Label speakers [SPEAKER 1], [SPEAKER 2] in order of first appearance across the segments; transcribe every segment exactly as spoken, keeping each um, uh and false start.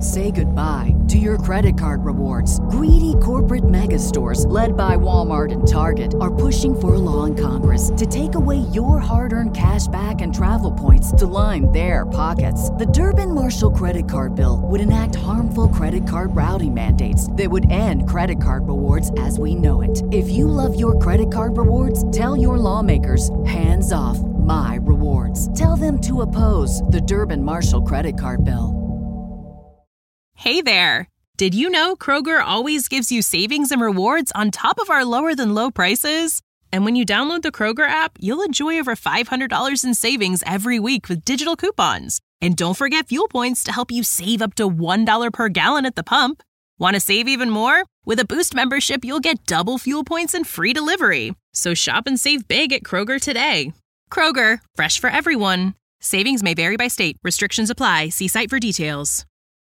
[SPEAKER 1] Say goodbye to your credit card rewards. Greedy corporate mega stores, led by Walmart and Target, are pushing for a law in Congress to take away your hard-earned cash back and travel points to line their pockets. The Durbin-Marshall credit card bill would enact harmful credit card routing mandates that would end credit card rewards as we know it. If you love your credit card rewards, tell your lawmakers, hands off my rewards. Tell them to oppose the Durbin-Marshall credit card bill.
[SPEAKER 2] Hey there! Did you know Kroger always gives you savings and rewards on top of our lower-than-low prices? And when you download the Kroger app, you'll enjoy over five hundred dollars in savings every week with digital coupons. And don't forget fuel points to help you save up to one dollar per gallon at the pump. Want to save even more? With a Boost membership, you'll get double fuel points and free delivery. So shop and save big at Kroger today. Kroger, fresh for everyone. Savings may vary by state. Restrictions apply. See site for details.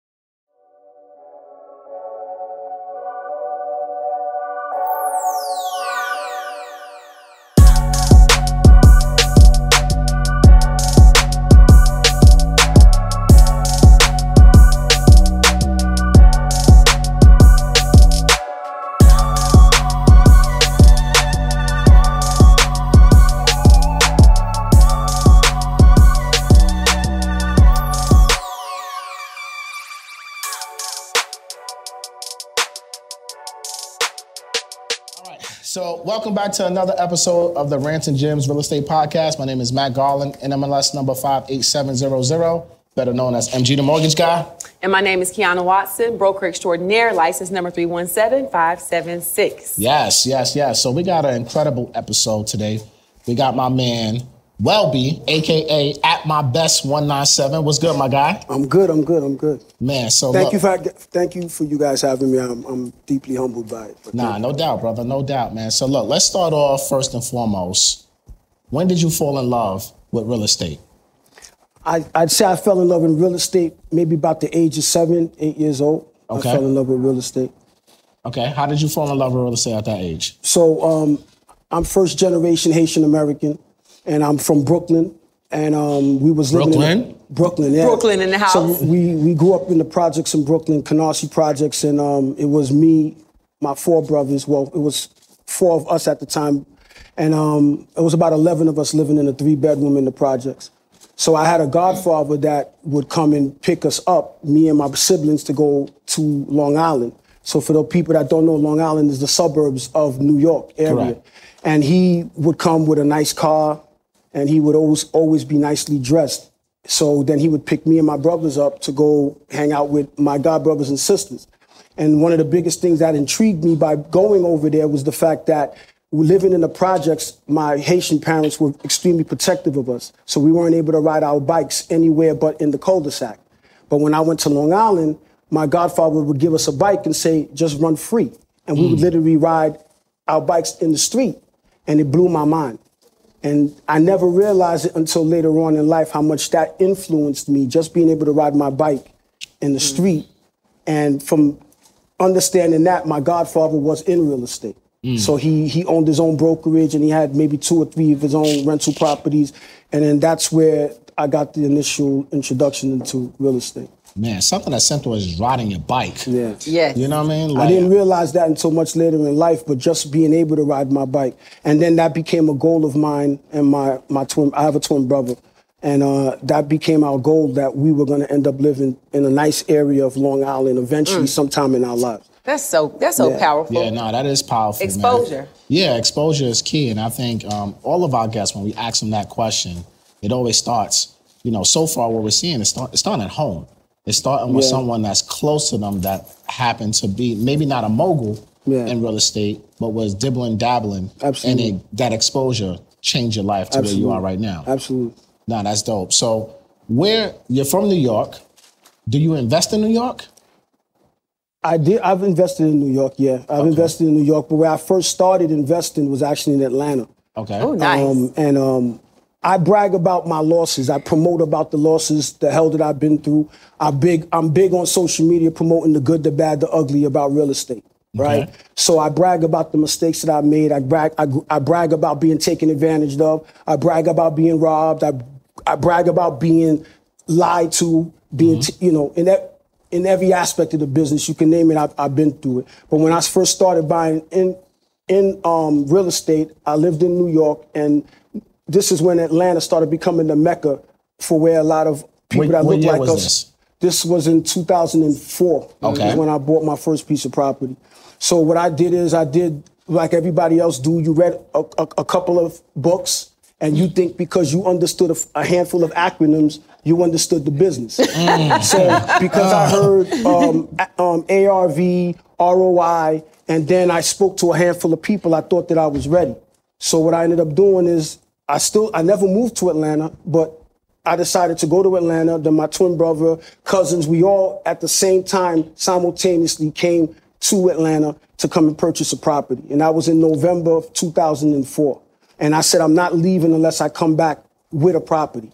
[SPEAKER 3] So welcome back to another episode of the Rants and Gems Real Estate Podcast. My name is Matt Garland, N M L S number five eight seven zero zero, better known as M G the Mortgage Guy.
[SPEAKER 4] And my name is Kiana Watson, broker extraordinaire, license number three one seven five seven six.
[SPEAKER 3] Yes, yes, yes. So we got an incredible episode today. We got my man, Welby, a k a at my best one nine seven. What's good, my guy?
[SPEAKER 5] I'm good, I'm good, I'm good.
[SPEAKER 3] Man, so
[SPEAKER 5] Thank
[SPEAKER 3] look,
[SPEAKER 5] you for thank you for you guys having me. I'm, I'm deeply humbled by it.
[SPEAKER 3] Nah, no doubt, brother, no doubt, man. So look, let's start off first and foremost. When did you fall in love with real estate?
[SPEAKER 5] I, I'd say I fell in love in real estate maybe about the age of seven, eight years old.
[SPEAKER 3] Okay.
[SPEAKER 5] I fell in love with real estate.
[SPEAKER 3] Okay, how did you fall in love with real estate at that age?
[SPEAKER 5] So um, I'm first generation Haitian American, and I'm from Brooklyn. And um, we was living
[SPEAKER 3] Brooklyn?
[SPEAKER 5] in Brooklyn, yeah.
[SPEAKER 4] Brooklyn in the house.
[SPEAKER 5] So we we grew up in the projects in Brooklyn, Canarsie projects, and um, it was me, my four brothers. Well, it was four of us at the time, and um, it was about eleven of us living in a three bedroom in the projects. So I had a godfather that would come and pick us up, me and my siblings, to go to Long Island. So for the people that don't know, Long Island is the suburbs of New York area.
[SPEAKER 3] Correct.
[SPEAKER 5] And he would come with a nice car, and he would always always be nicely dressed. So then he would pick me and my brothers up to go hang out with my god brothers and sisters. And one of the biggest things that intrigued me by going over there was the fact that living in the projects, my Haitian parents were extremely protective of us. So we weren't able to ride our bikes anywhere but in the cul-de-sac. But when I went to Long Island, my godfather would give us a bike and say, just run free. And we mm. would literally ride our bikes in the street. And it blew my mind. And I never realized it until later on in life how much that influenced me, just being able to ride my bike in the mm. street. And from understanding that, my godfather was in real estate. Mm. So he he owned his own brokerage, and he had maybe two or three of his own rental properties. And then that's where I got the initial introduction into real estate.
[SPEAKER 3] Man, something as simple as riding your bike.
[SPEAKER 5] Yeah.
[SPEAKER 4] Yes.
[SPEAKER 3] You know what I mean? Like,
[SPEAKER 5] I didn't realize that until much later in life, but just being able to ride my bike. And then that became a goal of mine and my, my twin, I have a twin brother. And uh, that became our goal, that we were going to end up living in a nice area of Long Island eventually mm. sometime in our lives.
[SPEAKER 4] That's so that's so
[SPEAKER 5] yeah.
[SPEAKER 4] powerful.
[SPEAKER 3] Yeah, no, that is powerful.
[SPEAKER 4] Exposure.
[SPEAKER 3] Man. Yeah, exposure is key. And I think um, all of our guests, when we ask them that question, it always starts, you know, so far what we're seeing is start, it's starting at home. It's starting with yeah. someone that's close to them that happened to be maybe not a mogul yeah. in real estate, but was dibbling, dabbling.
[SPEAKER 5] Absolutely.
[SPEAKER 3] And it, that exposure changed your life to Absolutely. Where you are right now.
[SPEAKER 5] Absolutely.
[SPEAKER 3] No, that's dope. So where, you're from New York. Do you invest in New York?
[SPEAKER 5] I did. I've invested in New York, yeah. I've okay. invested in New York, but where I first started investing was actually in Atlanta.
[SPEAKER 3] Okay.
[SPEAKER 4] Oh, nice.
[SPEAKER 5] Um, and um, I brag about my losses. I promote about the losses, the hell that I've been through. I big, I'm big on social media promoting the good, the bad, the ugly about real estate, right? Okay. So I brag about the mistakes that I made. I brag, I, I brag about being taken advantage of. I brag about being robbed. I, I brag about being lied to, being, mm-hmm. t- you know, and that in every aspect of the business. You can name it, I've, I've been through it. But when I first started buying in in um, real estate, I lived in New York, and this is when Atlanta started becoming the mecca for where a lot of people
[SPEAKER 3] What-
[SPEAKER 5] that
[SPEAKER 3] what
[SPEAKER 5] look
[SPEAKER 3] year
[SPEAKER 5] like
[SPEAKER 3] was
[SPEAKER 5] us.
[SPEAKER 3] this?
[SPEAKER 5] This was in two thousand four.
[SPEAKER 3] Okay.
[SPEAKER 5] Is when I bought my first piece of property. So what I did is I did like everybody else do. You read a, a, a couple of books, and you think because you understood a, a handful of acronyms, you understood the business.
[SPEAKER 3] Mm.
[SPEAKER 5] So because I heard um, a- um, A R V, R O I, and then I spoke to a handful of people, I thought that I was ready. So what I ended up doing is I still, I never moved to Atlanta, but I decided to go to Atlanta. Then my twin brother, cousins, we all at the same time simultaneously came to Atlanta to come and purchase a property. And that was in November of two thousand four. And I said, I'm not leaving unless I come back with a property.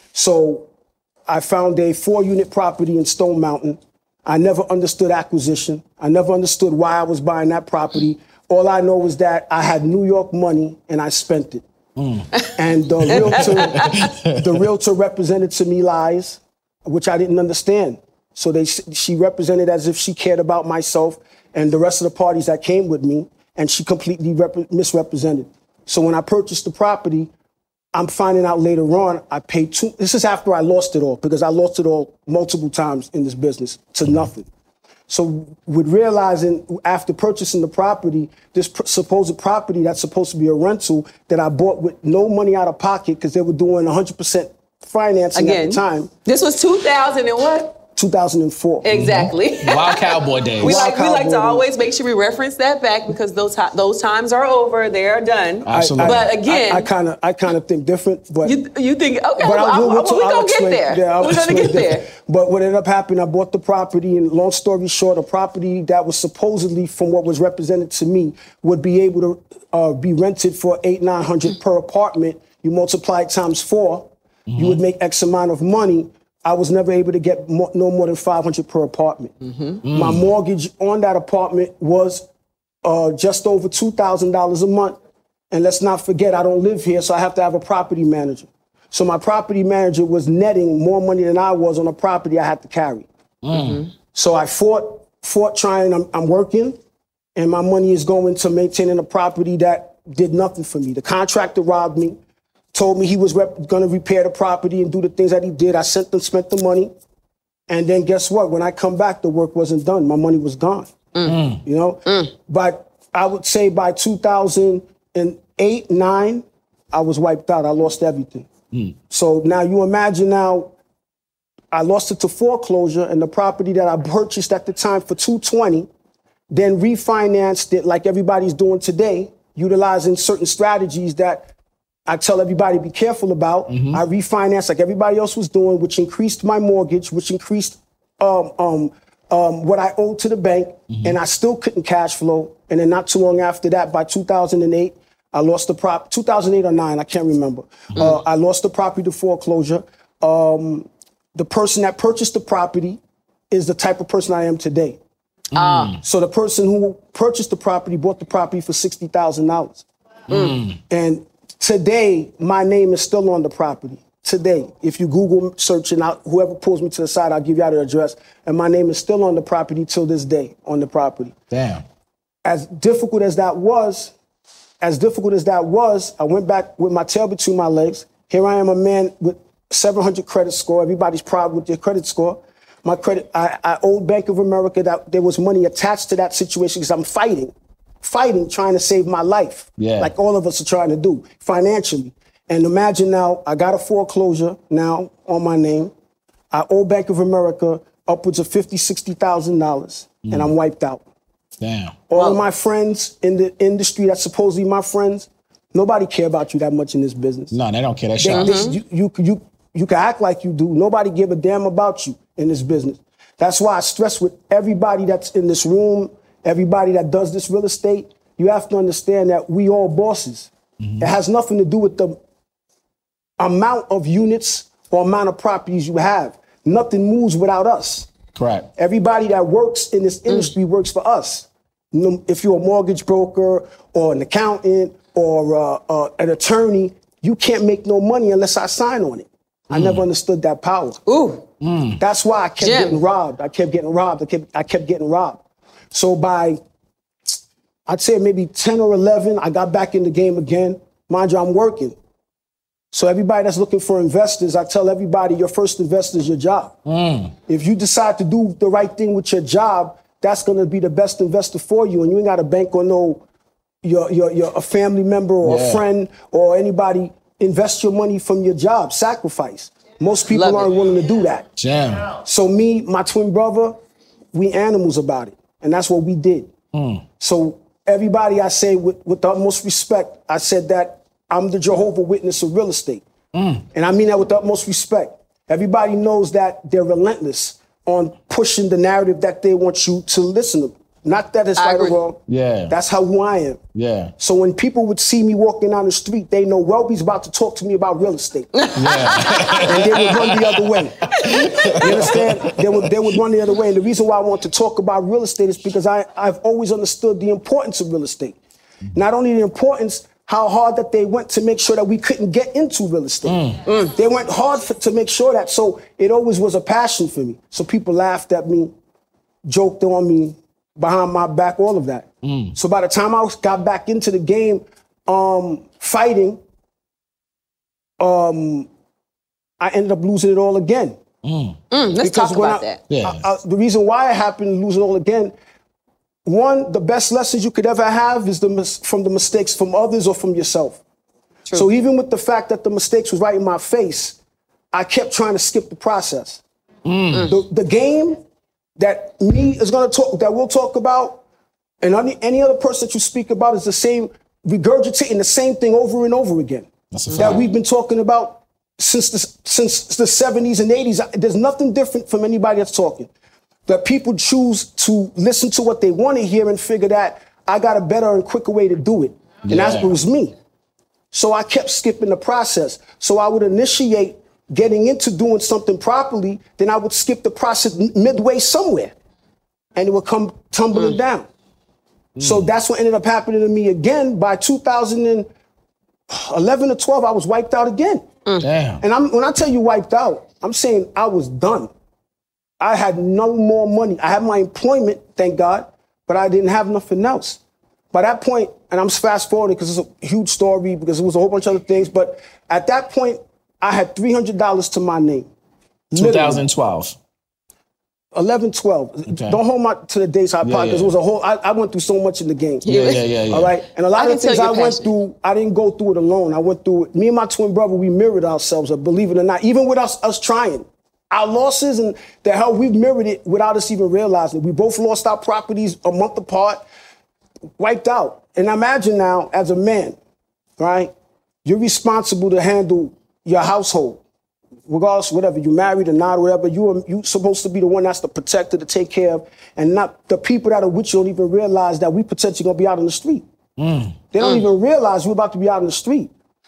[SPEAKER 5] So I found a four unit property in Stone Mountain. I never understood acquisition. I never understood why I was buying that property. All I know is that I had New York money and I spent it. Mm. And the realtor, the realtor represented to me lies, which I didn't understand. So they, she represented as if she cared about myself and the rest of the parties that came with me, and she completely rep- misrepresented. So when I purchased the property, I'm finding out later on I paid two. This is after I lost it all, because I lost it all multiple times in this business to nothing. So with realizing after purchasing the property, this pr- supposed property that's supposed to be a rental that I bought with no money out of pocket because they were doing one hundred percent financing
[SPEAKER 4] Again,
[SPEAKER 5] at the time.
[SPEAKER 4] This was two thousand and what?
[SPEAKER 5] two thousand four.
[SPEAKER 4] Exactly.
[SPEAKER 3] Mm-hmm. Wild Cowboy days.
[SPEAKER 4] We
[SPEAKER 5] Wild
[SPEAKER 4] like we like
[SPEAKER 5] Cowboy
[SPEAKER 4] to
[SPEAKER 5] days.
[SPEAKER 4] always make sure we reference that back because those ti- those times are over. They are done.
[SPEAKER 3] Absolutely.
[SPEAKER 4] But again,
[SPEAKER 5] I kind of I kind of think different, but
[SPEAKER 4] you you think okay?
[SPEAKER 5] But
[SPEAKER 4] Well,
[SPEAKER 5] I'll,
[SPEAKER 4] I'm-
[SPEAKER 5] we'll,
[SPEAKER 4] I'm-
[SPEAKER 5] we'll,
[SPEAKER 4] we
[SPEAKER 5] I'll
[SPEAKER 4] gonna get
[SPEAKER 5] explain-
[SPEAKER 4] there.
[SPEAKER 5] Yeah, I'll
[SPEAKER 4] We're gonna
[SPEAKER 5] explain
[SPEAKER 4] get there.
[SPEAKER 5] different. But what ended up happening, I bought the property, and long story short, a property that was supposedly, from what was represented to me, would be able to uh, be rented for eight, nine hundred per apartment. You multiply it times four,
[SPEAKER 3] Mm-hmm.
[SPEAKER 5] you would make X amount of money. I was never able to get more, no more than five hundred per apartment.
[SPEAKER 3] Mm-hmm.
[SPEAKER 5] My mortgage on that apartment was uh, just over two thousand dollars a month. And let's not forget, I don't live here, so I have to have a property manager. So my property manager was netting more money than I was on a property I had to carry.
[SPEAKER 3] Mm.
[SPEAKER 5] So I fought, fought trying, I'm, I'm working, and my money is going to maintaining a property that did nothing for me. The contractor robbed me, told me he was rep- going to repair the property and do the things that he did. I sent them, spent the money. And then guess what? When I come back, the work wasn't done. My money was gone.
[SPEAKER 3] Mm.
[SPEAKER 5] You know? Mm. But I would say by two thousand eight, nine, I was wiped out. I lost everything. Mm. So now you imagine now, I lost it to foreclosure, and the property that I purchased at the time for two hundred twenty thousand dollars, then refinanced it like everybody's doing today, utilizing certain strategies that I tell everybody be careful about. Mm-hmm. I refinanced like everybody else was doing, which increased my mortgage, which increased um, um, um, what I owed to the bank, mm-hmm. and I still couldn't cash flow. And then not too long after that, by two thousand eight, I lost the prop. two thousand eight or nine, I can't remember. Mm-hmm. Uh, I lost the property to foreclosure. Um, the person that purchased the property is the type of person I am today. Mm. So the person who purchased the property bought the property for sixty thousand dollars. Mm. And today, my name is still on the property. Today, if you Google search and out, whoever pulls me to the side, I'll give you out the address. And my name is still on the property till this day, on the property.
[SPEAKER 3] Damn.
[SPEAKER 5] As difficult as that was, as difficult as that was, I went back with my tail between my legs. Here I am, a man with seven hundred credit score. Everybody's proud with their credit score. My credit, I, I owed Bank of America that there was money attached to that situation because I'm fighting, fighting, trying to save my life.
[SPEAKER 3] Yeah.
[SPEAKER 5] Like all of us are trying to do financially. And imagine now, I got a foreclosure now on my name. I owe Bank of America upwards of fifty thousand dollars, sixty thousand dollars, mm. and I'm wiped out.
[SPEAKER 3] Damn.
[SPEAKER 5] All
[SPEAKER 4] well,
[SPEAKER 5] of my friends in the industry that's supposedly my friends, nobody care about you that much in this business.
[SPEAKER 3] No, they don't care. They
[SPEAKER 5] They-
[SPEAKER 3] shot.
[SPEAKER 5] this- you, you, you, you can act like you do. Nobody give a damn about you in this business. That's why I stress with everybody that's in this room, everybody that does this real estate, you have to understand that we all bosses. Mm-hmm. It has nothing to do with the amount of units or amount of properties you have. Nothing moves without us.
[SPEAKER 3] Correct.
[SPEAKER 5] Everybody that works in this industry mm. works for us. If you're a mortgage broker or an accountant or uh, uh, an attorney, you can't make no money unless I sign on it. Mm. I never understood that power.
[SPEAKER 4] Ooh.
[SPEAKER 3] Mm.
[SPEAKER 5] That's why I kept
[SPEAKER 4] Jim.
[SPEAKER 5] getting robbed. I kept getting robbed. I kept, I kept getting robbed. So by, I'd say maybe ten or eleven, I got back in the game again. Mind you, I'm working. So everybody that's looking for investors, I tell everybody your first investor is your job.
[SPEAKER 3] Mm.
[SPEAKER 5] If you decide to do the right thing with your job, that's going to be the best investor for you. And you ain't got to bank on no, your, your, your, a family member or
[SPEAKER 3] Yeah.
[SPEAKER 5] a friend or anybody. Invest your money from your job, sacrifice. Most people
[SPEAKER 4] Love
[SPEAKER 5] aren't
[SPEAKER 4] it.
[SPEAKER 5] willing to do that.
[SPEAKER 3] Jim.
[SPEAKER 5] So me, my twin brother, we animals about it. And that's what we did.
[SPEAKER 3] Mm.
[SPEAKER 5] So everybody I say with, with the utmost respect, I said that I'm the Jehovah Witness of real estate.
[SPEAKER 3] Mm.
[SPEAKER 5] And I mean that with the utmost respect. Everybody knows that they're relentless on pushing the narrative that they want you to listen to. Not that it's
[SPEAKER 4] I
[SPEAKER 5] right or
[SPEAKER 4] agree.
[SPEAKER 5] wrong.
[SPEAKER 3] Yeah.
[SPEAKER 5] That's how who I am.
[SPEAKER 3] Yeah.
[SPEAKER 5] So when people would see me walking down the street, they know Welby's about to talk to me about real estate.
[SPEAKER 3] Yeah.
[SPEAKER 5] And they would run the other way. You understand? They would, they would run the other way. And the reason why I want to talk about real estate is because I, I've always understood the importance of real estate. Not only the importance, how hard that they went to make sure that we couldn't get into real estate.
[SPEAKER 3] Mm.
[SPEAKER 5] Mm. They went hard for, to make sure that. So it always was a passion for me. So people laughed at me, joked on me, behind my back, all of that.
[SPEAKER 3] Mm.
[SPEAKER 5] So by the time I got back into the game, um, fighting, um, I ended up losing it all again.
[SPEAKER 3] Mm.
[SPEAKER 4] Mm, let's
[SPEAKER 5] Because
[SPEAKER 4] talk
[SPEAKER 5] when
[SPEAKER 4] about
[SPEAKER 5] I-
[SPEAKER 4] that.
[SPEAKER 3] Yeah.
[SPEAKER 5] I- I- the reason why it happened, losing all again, one, the best lessons you could ever have is the mis- from the mistakes from others or from yourself.
[SPEAKER 4] True.
[SPEAKER 5] So even with the fact that the mistakes was right in my face, I kept trying to skip the process. The, the game that me is gonna talk, that we'll talk about, and any, any other person that you speak about is the same, regurgitating the same thing over and over again.
[SPEAKER 3] That's a
[SPEAKER 5] that
[SPEAKER 3] fact.
[SPEAKER 5] we've been talking about since the, since the seventies and eighties. There's nothing different from anybody that's talking. That people choose to listen to what they want to hear and figure that I got a better and quicker way to do it. And that's
[SPEAKER 3] Yeah.
[SPEAKER 5] what was me. So I kept skipping the process. So I would initiate getting into doing something properly, then I would skip the process m- midway somewhere. And it would come tumbling down. So that's what ended up happening to me again. By two thousand eleven or twelve, I was wiped out again.
[SPEAKER 3] Damn.
[SPEAKER 5] And I'm, when I tell you wiped out, I'm saying I was done. I had no more money. I had my employment, thank God, but I didn't have nothing else. By that point, and I'm fast forwarding because it's a huge story, because it was a whole bunch of other things, but at that point, I had three hundred dollars to my name.
[SPEAKER 3] twenty twelve.
[SPEAKER 5] eleven, twelve.
[SPEAKER 3] Okay.
[SPEAKER 5] Don't hold my to the dates I
[SPEAKER 3] Yeah,
[SPEAKER 5] because
[SPEAKER 3] yeah.
[SPEAKER 5] it was a whole, I, I went through so much in the game.
[SPEAKER 3] Yeah, yeah, yeah, yeah.
[SPEAKER 5] All right. And a
[SPEAKER 4] I
[SPEAKER 5] lot
[SPEAKER 4] can
[SPEAKER 5] of things
[SPEAKER 4] tell
[SPEAKER 5] I
[SPEAKER 4] you're
[SPEAKER 5] went
[SPEAKER 4] passionate.
[SPEAKER 5] through, I didn't go through it alone. I went through it. Me and my twin brother, we mirrored ourselves, believe it or not, even with us, us trying. Our losses and the hell, we've mirrored it without us even realizing it. We both lost our properties a month apart, wiped out. And imagine now, as a man, right, you're responsible to handle your household. Regardless, whatever, you married or not, or whatever, you are you supposed to be the one that's the protector to take care of, and not the people that are with you don't even realize that we potentially gonna be out on the street. They don't even realize we're about to be out on the street.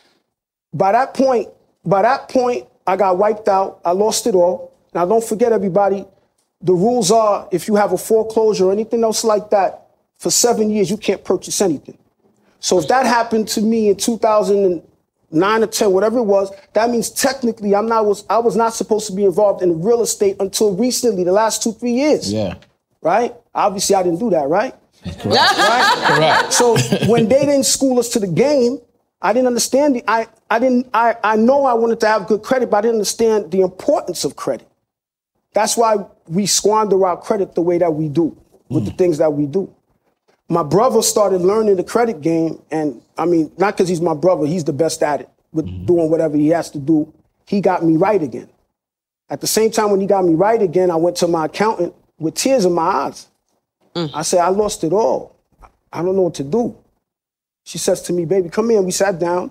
[SPEAKER 5] By that point, by that point, I got wiped out. I lost it all. Now, don't forget, everybody, the rules are if you have a foreclosure or anything else like that, for seven years, you can't purchase anything. So if that happened to me in two thousand nine or ten, whatever it was, that means technically I'm not was I was not supposed to be involved in real estate until recently, the last two, three years.
[SPEAKER 3] Yeah.
[SPEAKER 5] Right? Obviously, I didn't do that, right? Right?
[SPEAKER 3] Correct.
[SPEAKER 5] So when they didn't school us to the game, I didn't understand the, I, I didn't, I, I know I wanted to have good credit, but I didn't understand the importance of credit. That's why we squander our credit the way that we do with the things that we do. My brother started learning the credit game, and I mean, not because he's my brother, he's the best at it with doing whatever he has to do. He got me right again. At the same time, when he got me right again, I went to my accountant with tears in my eyes. I said, I lost it all. I don't know what to do. She says to me, baby, come here. We sat down,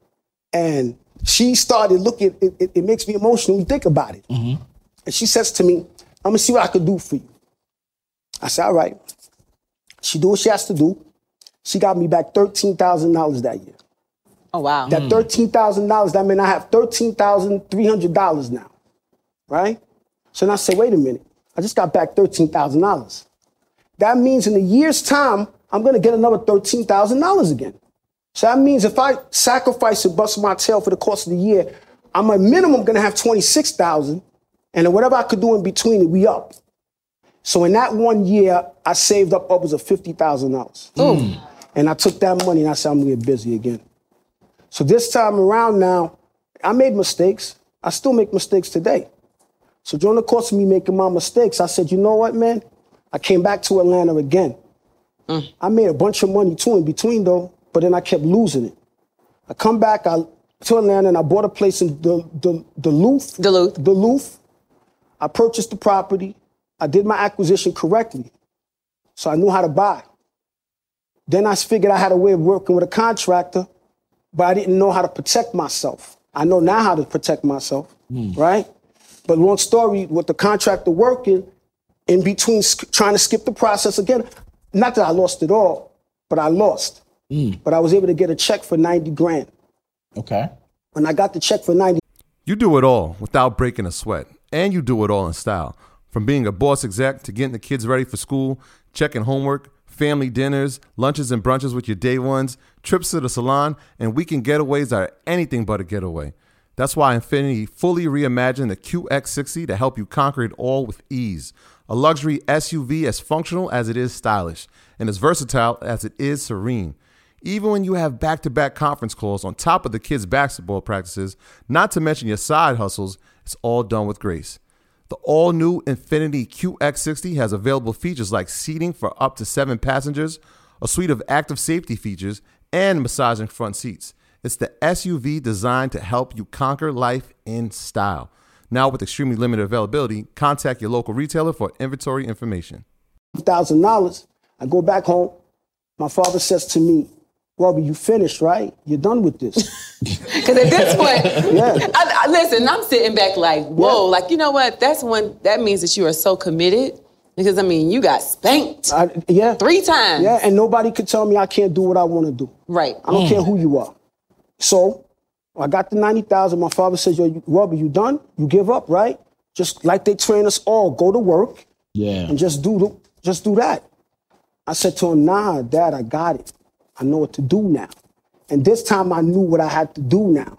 [SPEAKER 5] and she started looking. It, it, it makes me emotional when you think about it. And she says to me, I'm going to see what I can do for you. I said, all right. She do what she has to do. She got me back thirteen thousand dollars that year.
[SPEAKER 4] Oh, wow.
[SPEAKER 5] That thirteen thousand dollars, that meant I have thirteen thousand three hundred dollars now, right? So then I said, wait a minute. I just got back thirteen thousand dollars. That means in a year's time, I'm going to get another thirteen thousand dollars again. So that means if I sacrifice and bust my tail for the course of the year, I'm at minimum going to have twenty-six thousand dollars. And then whatever I could do in between it, we up. So in that one year, I saved up upwards of fifty thousand dollars. Mm. And I took that money and I said, I'm gonna get busy again. So this time around now, I made mistakes. I still make mistakes today. So during the course of me making my mistakes, I said, you know what, man? I came back to Atlanta again. Mm. I made a bunch of money too in between though, but then I kept losing it. I come back I, to Atlanta and I bought a place in the, the, Duluth.
[SPEAKER 4] Duluth.
[SPEAKER 5] Duluth. I purchased the property. I did my acquisition correctly. So I knew how to buy. Then I figured I had a way of working with a contractor, but I didn't know how to protect myself. I know now how to protect myself, mm. right? But long story, with the contractor working, in between sk- trying to skip the process again, not that I lost it all, but I lost. Mm. But I was able to get a check for ninety grand.
[SPEAKER 3] Okay.
[SPEAKER 5] When I got the check for ninety.
[SPEAKER 6] You do it all without breaking a sweat, and you do it all in style. From being a boss exec to getting the kids ready for school, checking homework, family dinners, lunches and brunches with your day ones, trips to the salon, and weekend getaways are anything but a getaway. That's why Infiniti fully reimagined the Q X sixty to help you conquer it all with ease. A luxury S U V as functional as it is stylish, and as versatile as it is serene. Even when you have back-to-back conference calls on top of the kids' basketball practices, not to mention your side hustles, it's all done with grace. The all-new Infiniti Q X sixty has available features like seating for up to seven passengers, a suite of active safety features, and massaging front seats. It's the S U V designed to help you conquer life in style. Now with extremely limited availability, contact your local retailer for inventory information.
[SPEAKER 5] one thousand dollars, I go back home. My father says to me, well, you finished, right? You're done with this.
[SPEAKER 4] Because at this point,
[SPEAKER 5] yeah.
[SPEAKER 4] I, I, listen, I'm sitting back like, whoa, yeah. like, you know what? That's one, that means that you are so committed. Because, I mean, you got spanked
[SPEAKER 5] I, yeah.
[SPEAKER 4] three times.
[SPEAKER 5] Yeah, and nobody could tell me I can't do what I want to do.
[SPEAKER 4] Right.
[SPEAKER 5] I don't
[SPEAKER 4] mm.
[SPEAKER 5] care who you are. So I got the ninety thousand. My father says, yo, Robert, you done? You give up, right? Just like they train us all, go to work
[SPEAKER 3] yeah.
[SPEAKER 5] and just do the, just do that. I said to him, nah, Dad, I got it. I know what to do now. And this time I knew what I had to do now.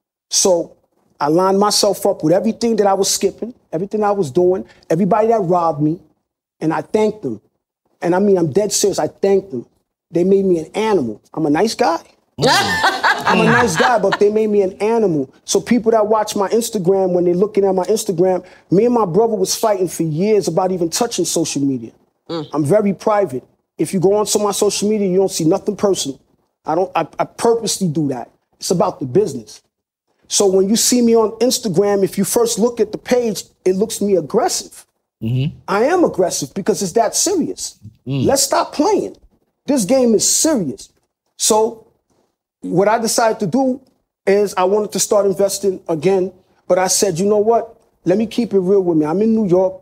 [SPEAKER 5] So I lined myself up with everything that I was skipping, everything I was doing, everybody that robbed me, and I thanked them. And I mean, I'm dead serious. I thanked them. They made me an animal. I'm a nice guy. I'm a nice guy, but they made me an animal. So people that watch my Instagram, when they're looking at my Instagram, me and my brother was fighting for years about even touching social media. Mm. I'm very private. If you go onto my social media, you don't see nothing personal. I don't. I, I purposely do that. It's about the business. So when you see me on Instagram, if you first look at the page, it looks to me aggressive. Mm-hmm. I am aggressive because it's that serious. Mm. Let's stop playing. This game is serious. So what I decided to do is I wanted to start investing again, but I said, you know what? Let me keep it real with me. I'm in New York.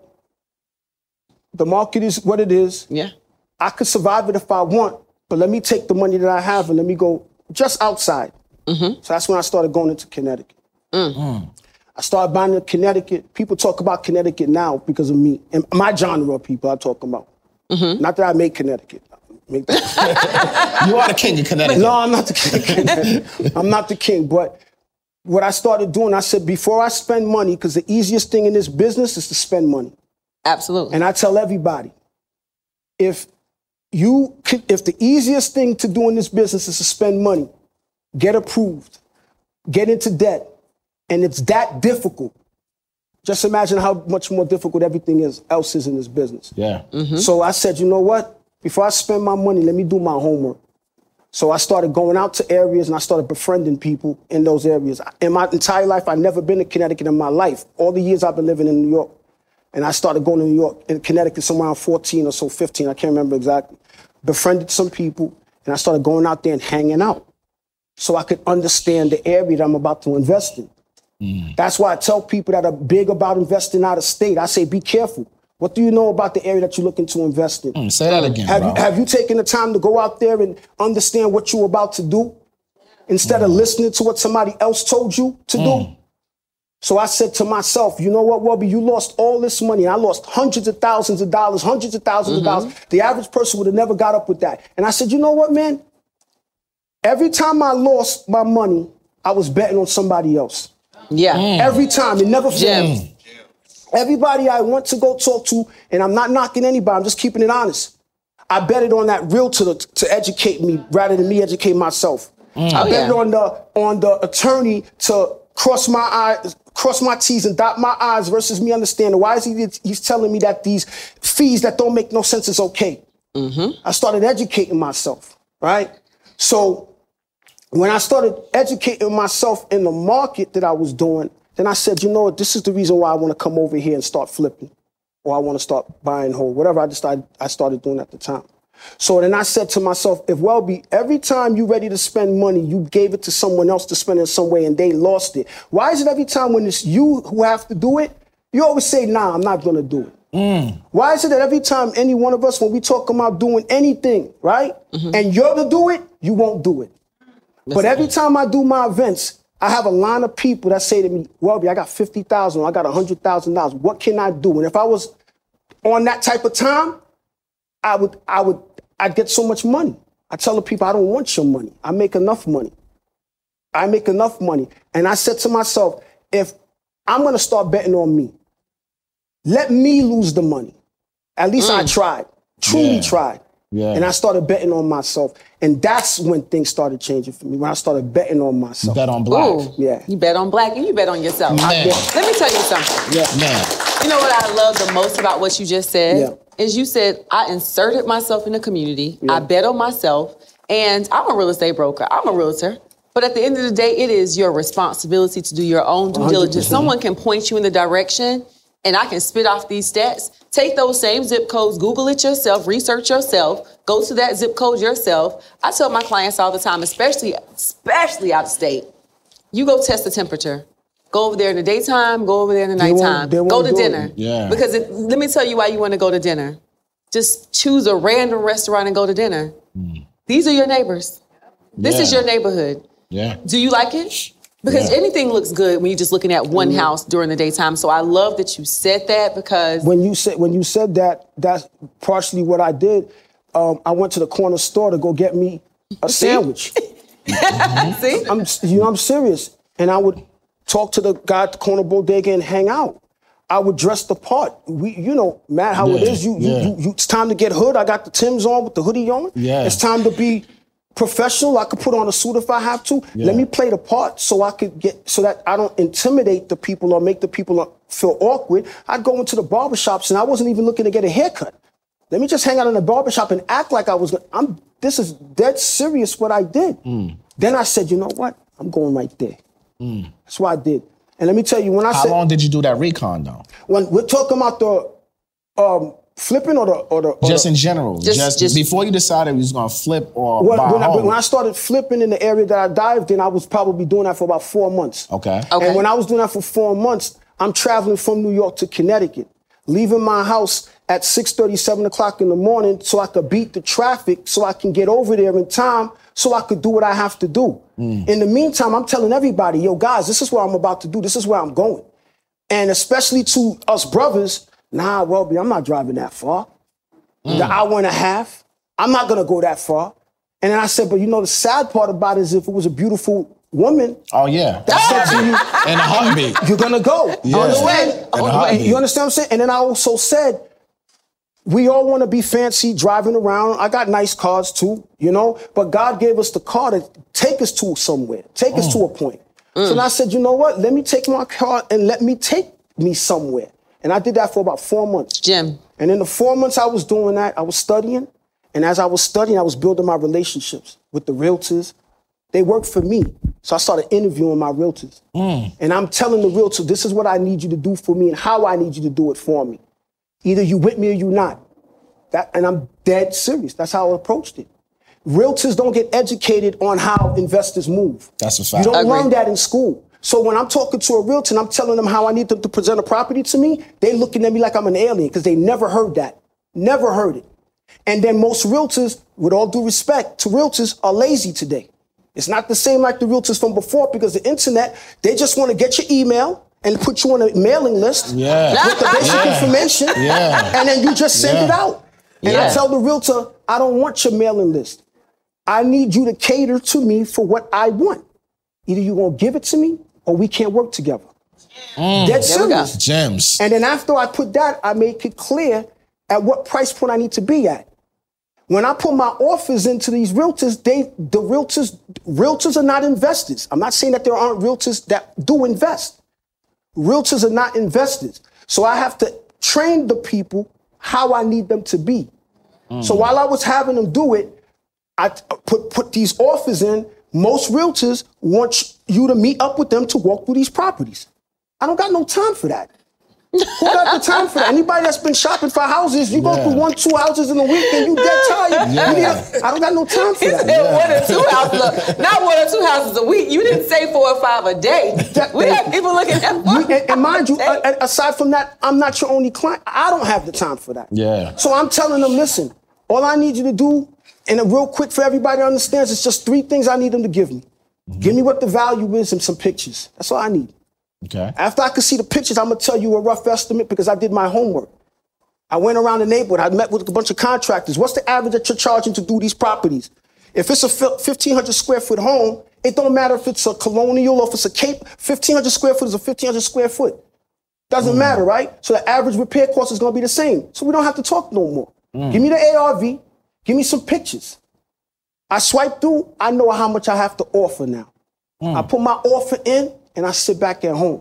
[SPEAKER 5] The market is what it is.
[SPEAKER 4] Yeah.
[SPEAKER 5] I could survive it if I want, but let me take the money that I have and let me go just outside. Mm-hmm. So that's when I started going into Connecticut. Mm. Mm. I started buying in Connecticut. People talk about Connecticut now because of me. And my genre of people I talk about. Mm-hmm. Not that I make Connecticut. Make that.
[SPEAKER 3] You are the king of Connecticut.
[SPEAKER 5] No, I'm not the king of Connecticut. I'm not the king. But what I started doing, I said, before I spend money, because the easiest thing in this business is to spend money.
[SPEAKER 4] Absolutely.
[SPEAKER 5] And I tell everybody, if you could, if the easiest thing to do in this business is to spend money, get approved, get into debt, and it's that difficult, just imagine how much more difficult everything is, else is in this business.
[SPEAKER 3] Yeah.
[SPEAKER 5] Mm-hmm. So I said, you know what? Before I spend my money, let me do my homework. So I started going out to areas and I started befriending people in those areas. In my entire life, I've never been to Connecticut in my life. All the years I've been living in New York. And I started going to New York, in Connecticut, somewhere around fourteen or so, fifteen, I can't remember exactly. Befriended some people, and I started going out there and hanging out so I could understand the area that I'm about to invest in. Mm. That's why I tell people that are big about investing out of state, I say, be careful. What do you know about the area that you're looking to invest in?
[SPEAKER 3] Mm, say that again,
[SPEAKER 5] have
[SPEAKER 3] bro.
[SPEAKER 5] You, have you taken the time to go out there and understand what you're about to do instead mm. of listening to what somebody else told you to mm. do? So I said to myself, you know what, Wubby, you lost all this money. I lost hundreds of thousands of dollars, hundreds of thousands mm-hmm. of dollars. The average person would have never got up with that. And I said, you know what, man? Every time I lost my money, I was betting on somebody else.
[SPEAKER 4] Yeah. Mm.
[SPEAKER 5] Every time. It never failed. Everybody I went to go talk to, and I'm not knocking anybody, I'm just keeping it honest. I betted on that realtor to, to educate me rather than me educate myself. Mm. I
[SPEAKER 4] oh,
[SPEAKER 5] betted
[SPEAKER 4] yeah.
[SPEAKER 5] on the on the attorney to cross my eyes, cross my T's and dot my I's versus me understanding why is he he's telling me that these fees that don't make no sense is okay. Mm-hmm. I started educating myself, right? So when I started educating myself in the market that I was doing, then I said, you know what, this is the reason why I want to come over here and start flipping, or I want to start buying whole, whatever I decided I started doing at the time. So then I said to myself, if Welby, every time you're ready to spend money, you gave it to someone else to spend in some way and they lost it. Why is it every time when it's you who have to do it, you always say, nah, I'm not going to do it? Mm. Why is it that every time any one of us, when we talk about doing anything, right, mm-hmm. and you're to do it, you won't do it? That's but every time I do my events, I have a line of people that say to me, Welby, I got fifty thousand dollars, I got one hundred thousand dollars. What can I do? And if I was on that type of time, I would, I would, I'd get so much money. I tell the people, I don't want your money. I make enough money. I make enough money. And I said to myself, if I'm going to start betting on me, let me lose the money. At least mm. I tried, truly yeah. tried. Yeah. And I started betting on myself. And that's when things started changing for me, when I started betting on myself.
[SPEAKER 3] You bet on black.
[SPEAKER 4] Ooh,
[SPEAKER 5] yeah.
[SPEAKER 4] You bet on black and you bet on yourself.
[SPEAKER 3] Man.
[SPEAKER 4] Let me tell you something.
[SPEAKER 5] Yeah.
[SPEAKER 3] Man.
[SPEAKER 4] You know what I love the most about what you just said?
[SPEAKER 5] Yeah.
[SPEAKER 4] Is you said, I inserted myself in the community.
[SPEAKER 5] Yeah.
[SPEAKER 4] I bet on myself. And I'm a real estate broker. I'm a realtor. But at the end of the day, it is your responsibility to do your own due diligence. Someone can point you in the direction, and I can spit off these stats. Take those same zip codes, Google it yourself, research yourself, go to that zip code yourself. I tell my clients all the time, especially, especially out of state, you go test the temperature. Go over there in the daytime, go over there in the
[SPEAKER 5] They
[SPEAKER 4] nighttime.
[SPEAKER 5] won't- they
[SPEAKER 4] Go
[SPEAKER 5] won't
[SPEAKER 4] to
[SPEAKER 5] do it.
[SPEAKER 4] dinner.
[SPEAKER 3] Yeah.
[SPEAKER 4] Because it, let me tell you why you want to go to dinner. Just choose a random restaurant and go to dinner. Mm. These are your neighbors. This
[SPEAKER 3] Yeah.
[SPEAKER 4] is your neighborhood.
[SPEAKER 3] Yeah.
[SPEAKER 4] Do you like it? Because
[SPEAKER 3] Yeah.
[SPEAKER 4] anything looks good when you're just looking at one
[SPEAKER 5] Mm-hmm.
[SPEAKER 4] house during the daytime. So I love that you said that because
[SPEAKER 5] When you said when you said that, that's partially what I did. Um, I went to the corner store to go get me a sandwich.
[SPEAKER 4] see?
[SPEAKER 5] I'm, you know, I'm serious. And I would talk to the guy at the corner bodega and hang out. I would dress the part. We, you know, Matt, how it
[SPEAKER 3] Yeah,
[SPEAKER 5] is. You, you,
[SPEAKER 3] yeah.
[SPEAKER 5] you, you, it's time to get hood. I got the Timbs on with the hoodie on.
[SPEAKER 3] Yeah.
[SPEAKER 5] It's time to be professional. I could put on a suit if I have to.
[SPEAKER 3] Yeah.
[SPEAKER 5] Let me play the part so I could get, so that I don't intimidate the people or make the people feel awkward. I'd go into the barbershops and I wasn't even looking to get a haircut. Let me just hang out in the barbershop and act like I was, I'm, this is dead serious what I did. Mm. Then I said, you know what? I'm going right there. Mm. That's what I did. And let me tell you, when I
[SPEAKER 3] How
[SPEAKER 5] said...
[SPEAKER 3] How long did you do that recon, though?
[SPEAKER 5] When we're talking about the um, flipping or the... Or the or
[SPEAKER 3] just
[SPEAKER 5] the,
[SPEAKER 3] in general.
[SPEAKER 4] Just,
[SPEAKER 3] just,
[SPEAKER 4] just
[SPEAKER 3] before you decided you was going to flip or
[SPEAKER 5] when,
[SPEAKER 3] buy
[SPEAKER 5] when,
[SPEAKER 3] a
[SPEAKER 5] I,
[SPEAKER 3] home.
[SPEAKER 5] when I started flipping in the area that I dived in, I was probably doing that for about four months.
[SPEAKER 3] Okay.
[SPEAKER 4] Okay.
[SPEAKER 5] And when I was doing that for four months, I'm traveling from New York to Connecticut, leaving my house at six thirty, seven o'clock in the morning so I could beat the traffic, so I can get over there in time, so I could do what I have to do. Mm. In the meantime, I'm telling everybody, yo, guys, this is what I'm about to do. This is where I'm going. And especially to us brothers, nah, Welby, I'm not driving that far. Mm. The hour and a half, I'm not going to go that far. And then I said, but you know, the sad part about it is if it was a beautiful woman,
[SPEAKER 3] oh, yeah.
[SPEAKER 5] that said to you,
[SPEAKER 3] in a heartbeat.
[SPEAKER 5] you're going to go.
[SPEAKER 3] Yeah.
[SPEAKER 5] On the way.
[SPEAKER 3] In a
[SPEAKER 5] On the way.
[SPEAKER 3] heartbeat.
[SPEAKER 5] You understand what I'm saying? And then I also said, we all want to be fancy driving around. I got nice cars too, you know, but God gave us the car to take us to somewhere, take mm. us to a point. Mm. So then I said, you know what? Let me take my car and let me take me somewhere. And I did that for about four months.
[SPEAKER 4] Jim.
[SPEAKER 5] And in the four months I was doing that, I was studying. And as I was studying, I was building my relationships with the realtors. They worked for me. So I started interviewing my realtors. Mm. And I'm telling the realtor, this is what I need you to do for me and how I need you to do it for me. Either you with me or you not. That, and I'm dead serious. That's how I approached it. Realtors don't get educated on how investors move.
[SPEAKER 3] That's a fact.
[SPEAKER 5] You don't
[SPEAKER 4] Agreed.
[SPEAKER 5] learn that in school. So when I'm talking to a realtor and I'm telling them how I need them to present a property to me, they looking at me like I'm an alien because they never heard that. Never heard it. And then most realtors, with all due respect to realtors, are lazy today. It's not the same like the realtors from before because the internet, they just want to get your email and put you on a mailing list
[SPEAKER 3] Yeah.
[SPEAKER 5] with the basic
[SPEAKER 3] Yeah.
[SPEAKER 5] information,
[SPEAKER 3] Yeah.
[SPEAKER 5] and then you just send
[SPEAKER 3] Yeah.
[SPEAKER 5] it out. And
[SPEAKER 4] Yeah.
[SPEAKER 5] I tell the realtor, I don't want your mailing list. I need you to cater to me for what I want. Either you're going to give it to me or we can't work together.
[SPEAKER 3] Mm.
[SPEAKER 5] Dead serious.
[SPEAKER 3] Gems.
[SPEAKER 5] And then after I put that, I make it clear at what price point I need to be at. When I put my offers into these realtors, they the realtors realtors are not investors. I'm not saying that there aren't realtors that do invest. Realtors are not investors. So I have to train the people how I need them to be. Mm. So while I was having them do it, I put put these offers in. Most realtors want you to meet up with them to walk through these properties. I don't got no time for that. Who got the time for that? Anybody that's been shopping for houses, you yeah. go through one, two houses in a week and you dead tired. Yeah. You a, I don't got no time for that.
[SPEAKER 4] Yeah. One or two houses, not one or two houses a week. You didn't say four or five a day. We have people looking at four
[SPEAKER 5] you, and, and mind you, uh, aside from that, I'm not your only client. I don't have the time for that.
[SPEAKER 3] Yeah.
[SPEAKER 5] So I'm telling them, listen, all I need you to do, and real quick for everybody to understand, it's just three things I need them to give me. Mm-hmm. Give me what the value is and some pictures. That's all I need.
[SPEAKER 3] Okay.
[SPEAKER 5] After I could see the pictures, I'm going to tell you a rough estimate because I did my homework. I went around the neighborhood. I met with a bunch of contractors. What's the average that you're charging to do these properties? If it's a fifteen hundred square foot home, it don't matter if it's a colonial or if it's a Cape. fifteen hundred square foot is a fifteen hundred square foot. Doesn't mm. matter, right? So the average repair cost is going to be the same. So we don't have to talk no more. Mm. Give me the A R V. Give me some pictures. I swipe through. I know how much I have to offer now. Mm. I put my offer in. And I sit back at home.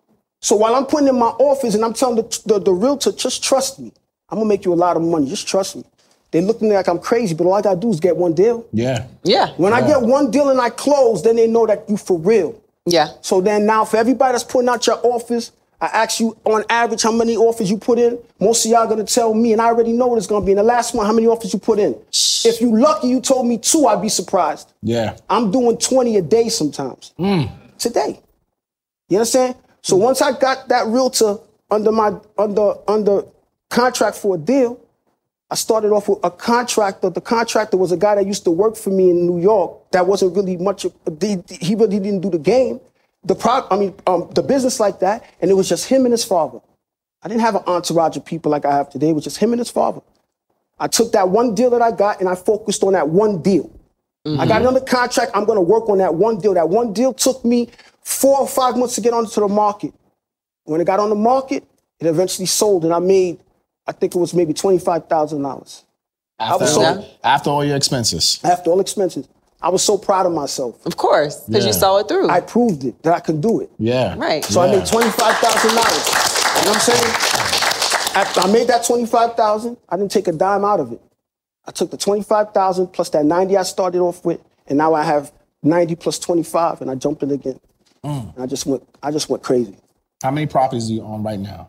[SPEAKER 5] So while I'm putting in my offers and I'm telling the, the, the realtor, just trust me. I'm going to make you a lot of money. Just trust me. They look at me like I'm crazy, but all I got to do is get one deal.
[SPEAKER 3] Yeah.
[SPEAKER 4] Yeah.
[SPEAKER 5] When
[SPEAKER 3] yeah.
[SPEAKER 5] I get one deal and I close, then they know that you for real.
[SPEAKER 4] Yeah.
[SPEAKER 5] So then now for everybody that's putting out your offers, I ask you on average how many offers you put in. Most of y'all going to tell me, and I already know what it's going to be. In the last one, how many offers you put in? If you lucky, you told me two, I'd be surprised.
[SPEAKER 3] Yeah.
[SPEAKER 5] I'm doing twenty a day sometimes.
[SPEAKER 3] Mm.
[SPEAKER 5] Today. You understand? So once I got that realtor under my under under contract for a deal, I started off with a contractor. The contractor was a guy that used to work for me in New York. That wasn't really much. Of, he really didn't do the game, the pro. I mean, um, the business like that. And it was just him and his father. I didn't have an entourage of people like I have today. It was just him and his father. I took that one deal that I got and I focused on that one deal. Mm-hmm. I got another contract. I'm going to work on that one deal. That one deal took me four or five months to get onto the market. When it got on the market, it eventually sold, and I made, I think it was maybe twenty-five thousand dollars.
[SPEAKER 3] After,
[SPEAKER 5] so,
[SPEAKER 3] after all your expenses?
[SPEAKER 5] After all expenses. I was so proud of myself.
[SPEAKER 4] Of course, because yeah. you saw it through.
[SPEAKER 5] I proved it, that I could do it.
[SPEAKER 3] Yeah.
[SPEAKER 4] Right.
[SPEAKER 5] So
[SPEAKER 3] yeah.
[SPEAKER 5] I made twenty-five thousand dollars. You know what I'm saying? After I made that twenty-five thousand dollars, I didn't take a dime out of it. I took the twenty-five thousand dollars plus that ninety I started off with, and now I have ninety plus twenty-five, and I jumped it again. Mm. And I just went. I just went crazy.
[SPEAKER 3] How many properties do you own right now?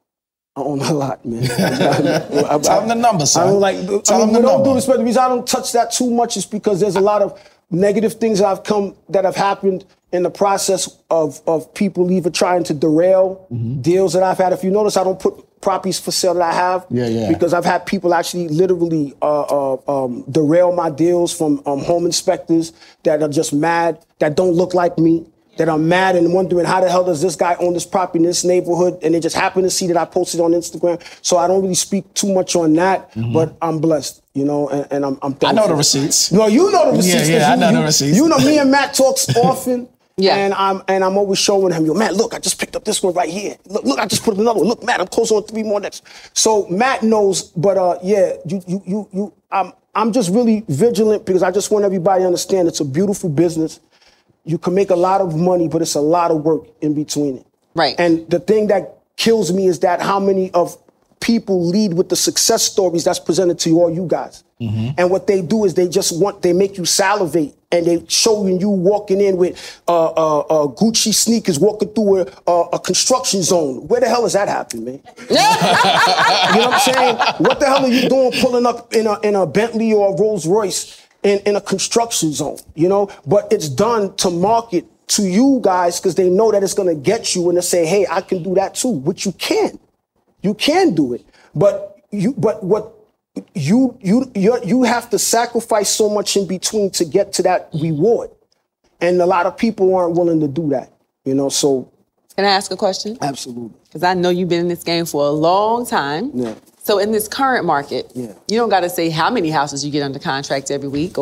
[SPEAKER 5] I own a lot, man.
[SPEAKER 3] I, I, Tell them the numbers, son.
[SPEAKER 5] I don't like.
[SPEAKER 3] Tell
[SPEAKER 5] I mean,
[SPEAKER 3] them the
[SPEAKER 5] don't
[SPEAKER 3] number.
[SPEAKER 5] do this, but the reason I don't touch that too much is because there's a lot of negative things that have come that have happened in the process of of people either trying to derail mm-hmm. deals that I've had. If you notice, I don't put properties for sale that I have.
[SPEAKER 3] Yeah, yeah.
[SPEAKER 5] Because I've had people actually literally uh, uh, um, derail my deals from um, home inspectors that are just mad, that don't look like me, that are mad and wondering how the hell does this guy own this property in this neighborhood, and they just happen to see that I posted on Instagram. So I don't really speak too much on that, mm-hmm. but I'm blessed, you know, and, and I'm, I'm thankful.
[SPEAKER 3] I know the receipts.
[SPEAKER 5] No, you know the receipts.
[SPEAKER 3] Yeah, yeah,
[SPEAKER 5] you,
[SPEAKER 3] I know
[SPEAKER 5] you,
[SPEAKER 3] the receipts.
[SPEAKER 5] You know, me and Matt talks often.
[SPEAKER 4] Yeah.
[SPEAKER 5] And I'm and I'm always showing him, yo, Matt, look, I just picked up this one right here. Look, look, I just put another one. Look, Matt, I'm closing on three more next. So Matt knows, but uh, yeah, you, you, you, you, I'm, I'm just really vigilant because I just want everybody to understand it's a beautiful business. You can make a lot of money, but it's a lot of work in between it.
[SPEAKER 4] Right.
[SPEAKER 5] And the thing that kills me is that how many of people lead with the success stories that's presented to all you guys. Mm-hmm. And what they do is they just want, they make you salivate. And they showing you walking in with uh, uh, uh, Gucci sneakers, walking through a, a, a construction zone. Where the hell is that happening, man? You know what I'm saying? What the hell are you doing pulling up in a in a Bentley or a Rolls Royce in, in a construction zone? You know, but it's done to market to you guys because they know that it's gonna get you, and they say, hey, I can do that too, which you can. You can do it, but you but what. You you you you have to sacrifice so much in between to get to that reward, and a lot of people aren't willing to do that. You know, so.
[SPEAKER 4] Can I ask a question?
[SPEAKER 5] Absolutely.
[SPEAKER 4] Because I know you've been in this game for a long time.
[SPEAKER 5] Yeah.
[SPEAKER 4] So in this current market,
[SPEAKER 5] yeah.
[SPEAKER 4] you don't got to say how many houses you get under contract every week, or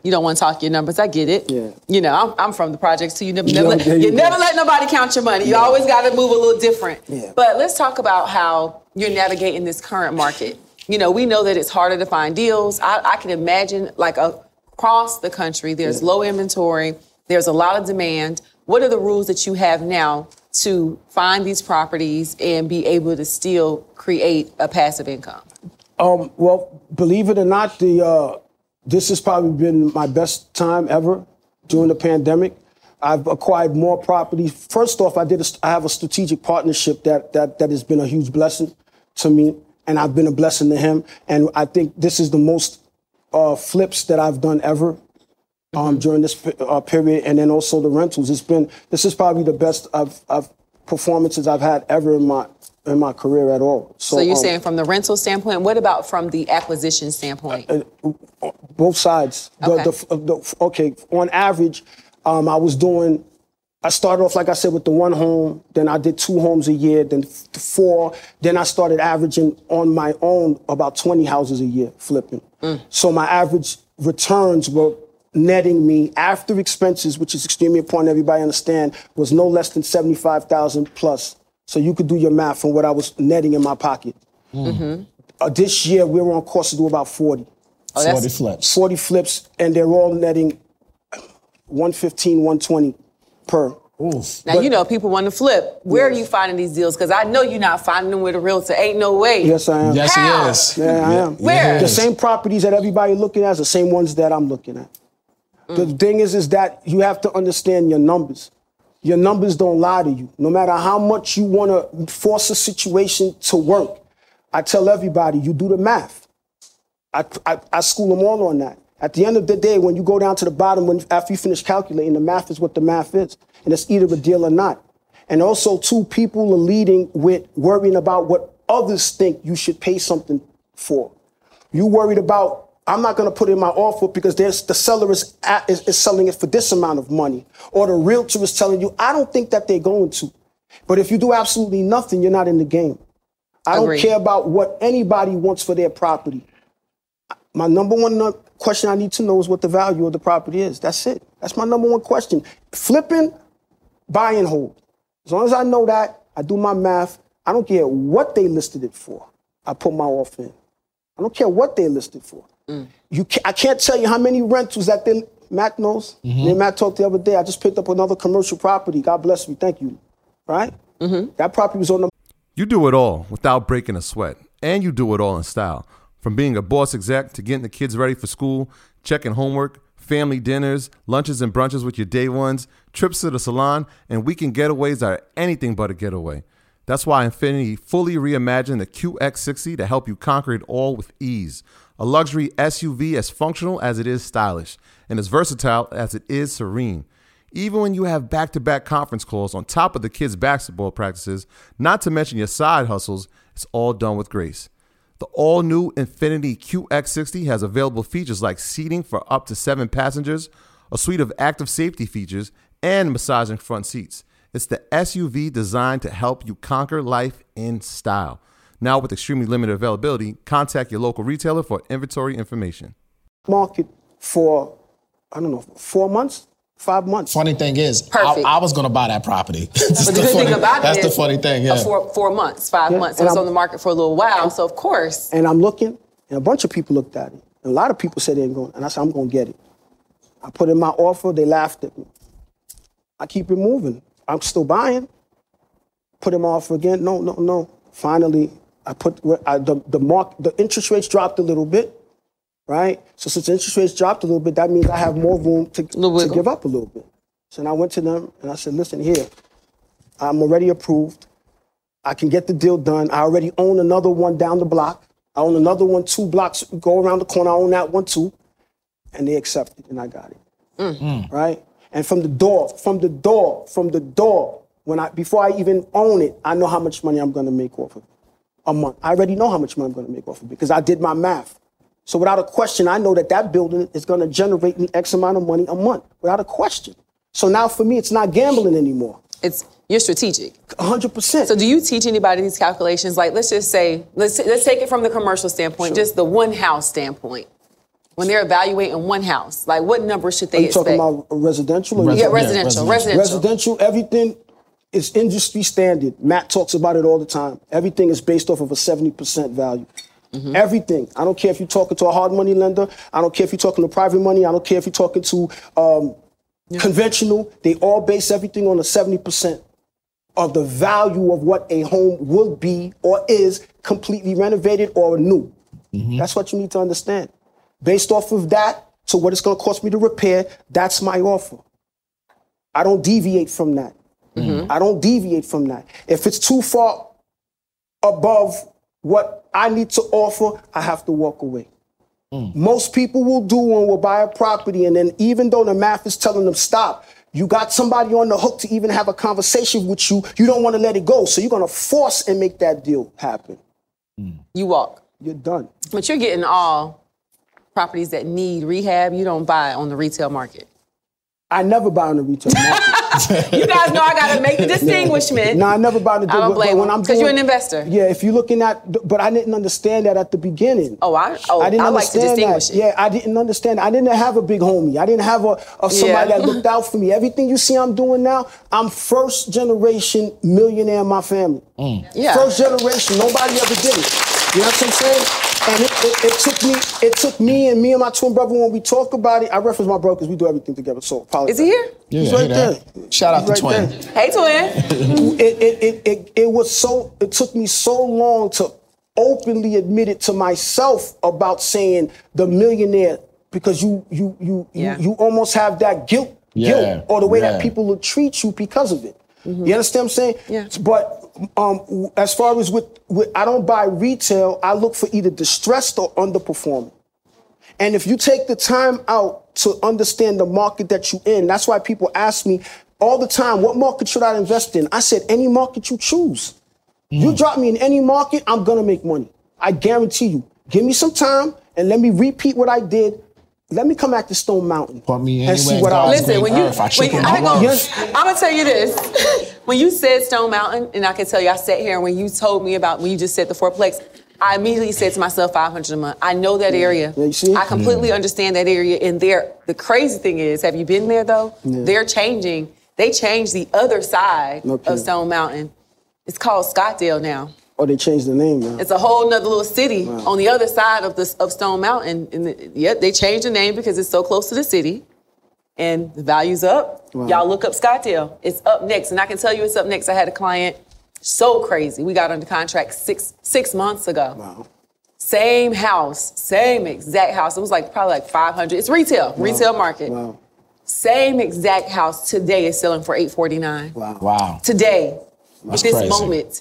[SPEAKER 4] You don't want to talk your numbers. I get it.
[SPEAKER 5] Yeah.
[SPEAKER 4] You know, I'm, I'm from the projects too. You never,
[SPEAKER 5] You
[SPEAKER 4] never,
[SPEAKER 5] know,
[SPEAKER 4] let,
[SPEAKER 5] there
[SPEAKER 4] you
[SPEAKER 5] you
[SPEAKER 4] never
[SPEAKER 5] go.
[SPEAKER 4] let nobody count your money. You
[SPEAKER 5] Yeah.
[SPEAKER 4] always got to move a little different.
[SPEAKER 5] Yeah.
[SPEAKER 4] But let's talk about how you're navigating this current market. You know, we know that it's harder to find deals. I, I can imagine, like, across the country, there's
[SPEAKER 5] Yeah.
[SPEAKER 4] low inventory. There's a lot of demand. What are the rules that you have now to find these properties and be able to still create a passive income?
[SPEAKER 5] Um, well, believe it or not, the uh, this has probably been my best time ever during the pandemic. I've acquired more properties. First off, I did. A, I have a strategic partnership that that that has been a huge blessing to me, and I've been a blessing to him. And I think this is the most uh, flips that I've done ever um, mm-hmm. during this uh, period, and then also the rentals. It's been this is probably the best I've, I've performances I've had ever in my in my career at all.
[SPEAKER 4] So, so you're
[SPEAKER 5] um,
[SPEAKER 4] saying from the rental standpoint. What about from the acquisition standpoint?
[SPEAKER 5] Uh, uh, both sides. The,
[SPEAKER 4] Okay.
[SPEAKER 5] the, the, okay. On average, um, I was doing. I started off, like I said, with the one home. Then I did two homes a year. Then four. Then I started averaging on my own about twenty houses a year flipping. Mm. So my average returns were netting me after expenses, which is extremely important. Everybody understand, was no less than seventy-five thousand plus. So you could do your math on what I was netting in my pocket. Mm-hmm. Uh, this year we were on course to do about forty.
[SPEAKER 4] Oh,
[SPEAKER 3] forty flips.
[SPEAKER 5] forty flips, and they're all netting one fifteen, one twenty per.
[SPEAKER 3] Oof.
[SPEAKER 4] Now,
[SPEAKER 5] But-
[SPEAKER 4] you know, people want to flip. Where
[SPEAKER 5] Yes.
[SPEAKER 4] are you finding these deals? Because I know you're not finding them with a realtor. Ain't no way.
[SPEAKER 5] Yes, I am.
[SPEAKER 3] Yes,
[SPEAKER 4] How?
[SPEAKER 3] he is.
[SPEAKER 5] Yeah, I am.
[SPEAKER 4] Where?
[SPEAKER 5] The same properties that everybody looking at is the same ones that I'm looking at. The thing is, is that you have to understand your numbers. Your numbers don't lie to you. No matter how much you want to force a situation to work, I tell everybody, you do the math. I, I, I school them all on that. At the end of the day, when you go down to the bottom, when after you finish calculating, the math is what the math is. And it's either a deal or not. And also, too, people are leading with worrying about what others think you should pay something for. You worried about, I'm not going to put in my offer because there's, the seller is, at, is, is selling it for this amount of money. Or the realtor is telling you, I don't think that they're going to. But if you do absolutely nothing, you're not in the game. I don't
[SPEAKER 4] Agreed.
[SPEAKER 5] care about what anybody wants for their property. My number one no- question I need to know is what the value of the property is. That's it. That's my number one question. Flipping, buy and hold. As long as I know that, I do my math. I don't care what they listed it for. I put my offer in. I don't care what they listed for. Mm. You, ca- I can't tell you how many rentals that they. Matt knows. Mm-hmm. Me and Matt talked the other day. I just picked up another commercial property. God bless me. Thank you. Right? Mm-hmm. That property was on the.
[SPEAKER 6] You do it all without breaking a sweat, and you do it all in style. From being a boss exec to getting the kids ready for school, checking homework, family dinners, lunches and brunches with your day ones, trips to the salon, and weekend getaways are anything but a getaway. That's why Infiniti fully reimagined the Q X sixty to help you conquer it all with ease. A luxury S U V as functional as it is stylish, and as versatile as it is serene. Even when you have back-to-back conference calls on top of the kids' basketball practices, not to mention your side hustles, it's all done with grace. The all-new Infiniti Q X sixty has available features like seating for up to seven passengers, a suite of active safety features, and massaging front seats. It's the S U V designed to help you conquer life in style. Now with extremely limited availability, contact your local retailer for inventory information.
[SPEAKER 5] Market for, I don't know, four months, five months.
[SPEAKER 3] Funny thing is, I,
[SPEAKER 4] Perfect.
[SPEAKER 3] I was going to buy that property. That's
[SPEAKER 4] But
[SPEAKER 3] the
[SPEAKER 4] the good
[SPEAKER 3] funny,
[SPEAKER 4] thing about
[SPEAKER 3] that's
[SPEAKER 4] it
[SPEAKER 3] the
[SPEAKER 4] is
[SPEAKER 3] funny thing, yeah.
[SPEAKER 4] uh, four, four months, five
[SPEAKER 5] Yeah,
[SPEAKER 4] months. So
[SPEAKER 5] and
[SPEAKER 4] it's
[SPEAKER 5] I'm-
[SPEAKER 4] on the market for a little while. So of course,
[SPEAKER 5] And I'm looking, and a bunch of people looked at it. And a lot of people said they ain't going, and I said, I'm going to get it. I put in my offer, they laughed at me. I keep it moving. I'm still buying. Put in my offer again, no, no, no. Finally, I put, I, the, the mark, the interest rates dropped a little bit, right? So since the interest rates dropped a little bit, that means I have more room to, to
[SPEAKER 4] wiggle.
[SPEAKER 5] give up a little bit. So then I went to them, and I said, listen, here, I'm already approved. I can get the deal done. I already own another one down the block. I own another one, two blocks, go around the corner. I own that one too. And they accepted, and I got it. Mm. Right? And from the door, from the door, from the door, when I before I even own it, I know how much money I'm going to make off of it a month. I already know how much money I'm going to make off of it because I did my math. So without a question, I know that that building is going to generate me X amount of money a month, without a question. So now for me, it's not gambling anymore.
[SPEAKER 4] it's you're strategic.
[SPEAKER 5] one hundred percent.
[SPEAKER 4] So do you teach anybody these calculations? Like, let's just say, let's let's take it from the commercial standpoint,
[SPEAKER 5] Sure.
[SPEAKER 4] just the one house standpoint. when they're evaluating one house? Like, what number should they
[SPEAKER 5] Are you
[SPEAKER 4] expect?
[SPEAKER 5] talking about residential? Or
[SPEAKER 3] Resi-
[SPEAKER 4] yeah,
[SPEAKER 3] yeah,
[SPEAKER 4] residential,
[SPEAKER 3] residential.
[SPEAKER 4] residential.
[SPEAKER 5] Residential, everything is industry standard. Matt talks about it all the time. Everything is based off of a seventy percent value. Mm-hmm. Everything. I don't care if you're talking to a hard money lender. I don't care if you're talking to private money. I don't care if you're talking to um, yeah. conventional. They all base everything on a seventy percent of the value of what a home would be or is completely renovated or new. Mm-hmm. That's what you need to understand. Based off of that, to what it's going to cost me to repair, that's my offer. I don't deviate from that. Mm-hmm. I don't deviate from that. If it's too far above what I need to offer, I have to walk away. Mm. Most people will do and will buy a property, and then even though the math is telling them stop, you got somebody on the hook to even have a conversation with you, you don't want to let it go. So you're going to force and make that deal happen.
[SPEAKER 4] Mm. You walk.
[SPEAKER 5] You're done.
[SPEAKER 4] But you're getting all properties that need rehab. You don't buy on the retail market.
[SPEAKER 5] I never buy on the retail market.
[SPEAKER 4] You guys know I got to make the distinguishment.
[SPEAKER 5] No, I never buy on the
[SPEAKER 4] I don't blame you because you're an investor.
[SPEAKER 5] Yeah, if you're looking at, but I didn't understand that at the beginning.
[SPEAKER 4] Oh, I, oh,
[SPEAKER 5] I didn't
[SPEAKER 4] I like to
[SPEAKER 5] understand
[SPEAKER 4] distinguish
[SPEAKER 5] that.
[SPEAKER 4] it.
[SPEAKER 5] Yeah, I didn't understand. I didn't have a big homie. I didn't have a, a somebody
[SPEAKER 4] Yeah.
[SPEAKER 5] that looked out for me. Everything you see I'm doing now, I'm first generation millionaire in my family.
[SPEAKER 3] Mm.
[SPEAKER 4] Yeah.
[SPEAKER 5] First generation. Nobody ever did it. You know what I'm saying? And it, it, it took me, it took me and me and my twin brother when we talk about it. I reference my brother because we do everything together. So apologize.
[SPEAKER 4] Is he here?
[SPEAKER 3] Yeah,
[SPEAKER 5] He's
[SPEAKER 3] yeah,
[SPEAKER 5] right
[SPEAKER 3] hear
[SPEAKER 5] there.
[SPEAKER 3] that. Shout out
[SPEAKER 5] He's
[SPEAKER 3] to
[SPEAKER 5] right
[SPEAKER 3] Twin.
[SPEAKER 5] there.
[SPEAKER 4] Hey, twin.
[SPEAKER 5] it, it, it, it, it was so, it took me so long to openly admit it to myself about saying the millionaire, because you you you
[SPEAKER 4] Yeah.
[SPEAKER 5] you, you almost have that guilt,
[SPEAKER 3] Yeah.
[SPEAKER 5] guilt, or the way
[SPEAKER 3] Yeah.
[SPEAKER 5] that people will treat you because of it.
[SPEAKER 4] Mm-hmm.
[SPEAKER 5] You understand what I'm saying?
[SPEAKER 4] Yeah.
[SPEAKER 5] But um, as far as with, with, I don't buy retail, I look for either distressed or underperforming. And if you take the time out to understand the market that you're in, that's why people ask me all the time, what market should I invest in? I said, any market you choose. Mm. You drop me in any market, I'm gonna make money. I guarantee you. Give me some time and let me repeat what I did. Let me come back to Stone Mountain
[SPEAKER 3] Put me
[SPEAKER 5] and see
[SPEAKER 3] anywhere in
[SPEAKER 5] what I
[SPEAKER 3] God's
[SPEAKER 4] Listen, when you,
[SPEAKER 3] Earth, I
[SPEAKER 4] when
[SPEAKER 3] check
[SPEAKER 4] you
[SPEAKER 3] it
[SPEAKER 4] I
[SPEAKER 3] out.
[SPEAKER 4] go,
[SPEAKER 5] Yes.
[SPEAKER 4] I'm gonna tell you this. When you said Stone Mountain, and I can tell you, I sat here and when you told me about when you just said the fourplex, I immediately said to myself, five hundred a month. I know that area.
[SPEAKER 5] Yeah, you see?
[SPEAKER 4] I completely understand that area. And there, the crazy thing is, have you been there though?
[SPEAKER 5] Yeah.
[SPEAKER 4] They're changing. They changed the other side
[SPEAKER 5] No kidding.
[SPEAKER 4] of Stone Mountain. It's called Scottsdale now.
[SPEAKER 5] Oh, they changed the name now.
[SPEAKER 4] It's a whole nother little city on the other side of the of Stone Mountain. And the, yeah, they changed the name because it's so close to the city. And the value's up.
[SPEAKER 5] Wow.
[SPEAKER 4] Y'all look up Scottsdale. It's up next. And I can tell you it's up next. I had a client, so crazy. We got under contract six six months ago.
[SPEAKER 5] Wow.
[SPEAKER 4] Same house, same exact house. It was like probably like five hundred. It's retail, retail market.
[SPEAKER 5] Wow.
[SPEAKER 4] Same exact house today is selling for eight forty-nine.
[SPEAKER 5] Wow.
[SPEAKER 3] Wow.
[SPEAKER 4] Today,
[SPEAKER 3] That's
[SPEAKER 4] at this
[SPEAKER 3] crazy.
[SPEAKER 4] moment.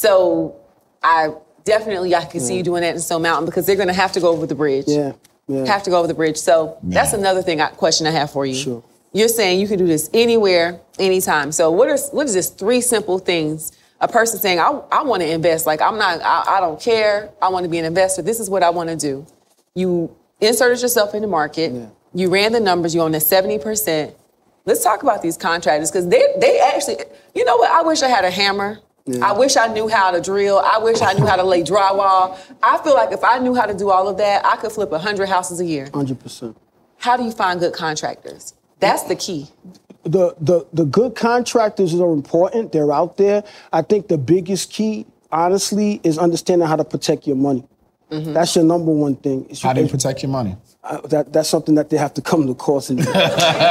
[SPEAKER 4] So I definitely I can see you doing that in Stone Mountain because they're gonna have to go over the bridge.
[SPEAKER 5] Yeah. Yeah.
[SPEAKER 4] Have to go over the bridge. So that's
[SPEAKER 3] Yeah.
[SPEAKER 4] another thing I, question I have for you.
[SPEAKER 5] Sure.
[SPEAKER 4] You're saying you can do this anywhere, anytime. So what is what is this three simple things a person saying, I, I want to invest, like I'm not, I, I don't care, I want to be an investor, this is what I want to do. You inserted yourself in the market,
[SPEAKER 5] Yeah.
[SPEAKER 4] you ran the numbers, you own the seventy percent. Let's talk about these contractors, because they they actually, you know what, I wish I had a hammer.
[SPEAKER 5] Yeah.
[SPEAKER 4] I wish I knew how to drill. I wish I knew how to lay drywall. I feel like if I knew how to do all of that, I could flip one hundred houses a year.
[SPEAKER 5] one hundred percent.
[SPEAKER 4] How do you find good contractors? That's the key.
[SPEAKER 5] The, the, the good contractors are important. They're out there. I think the biggest key, honestly, is understanding how to protect your money. Mm-hmm. That's your number one thing. It's
[SPEAKER 3] How do you
[SPEAKER 5] it's-
[SPEAKER 3] protect your money?
[SPEAKER 5] Uh, that, that's something that they have to come to course and do.
[SPEAKER 4] Okay,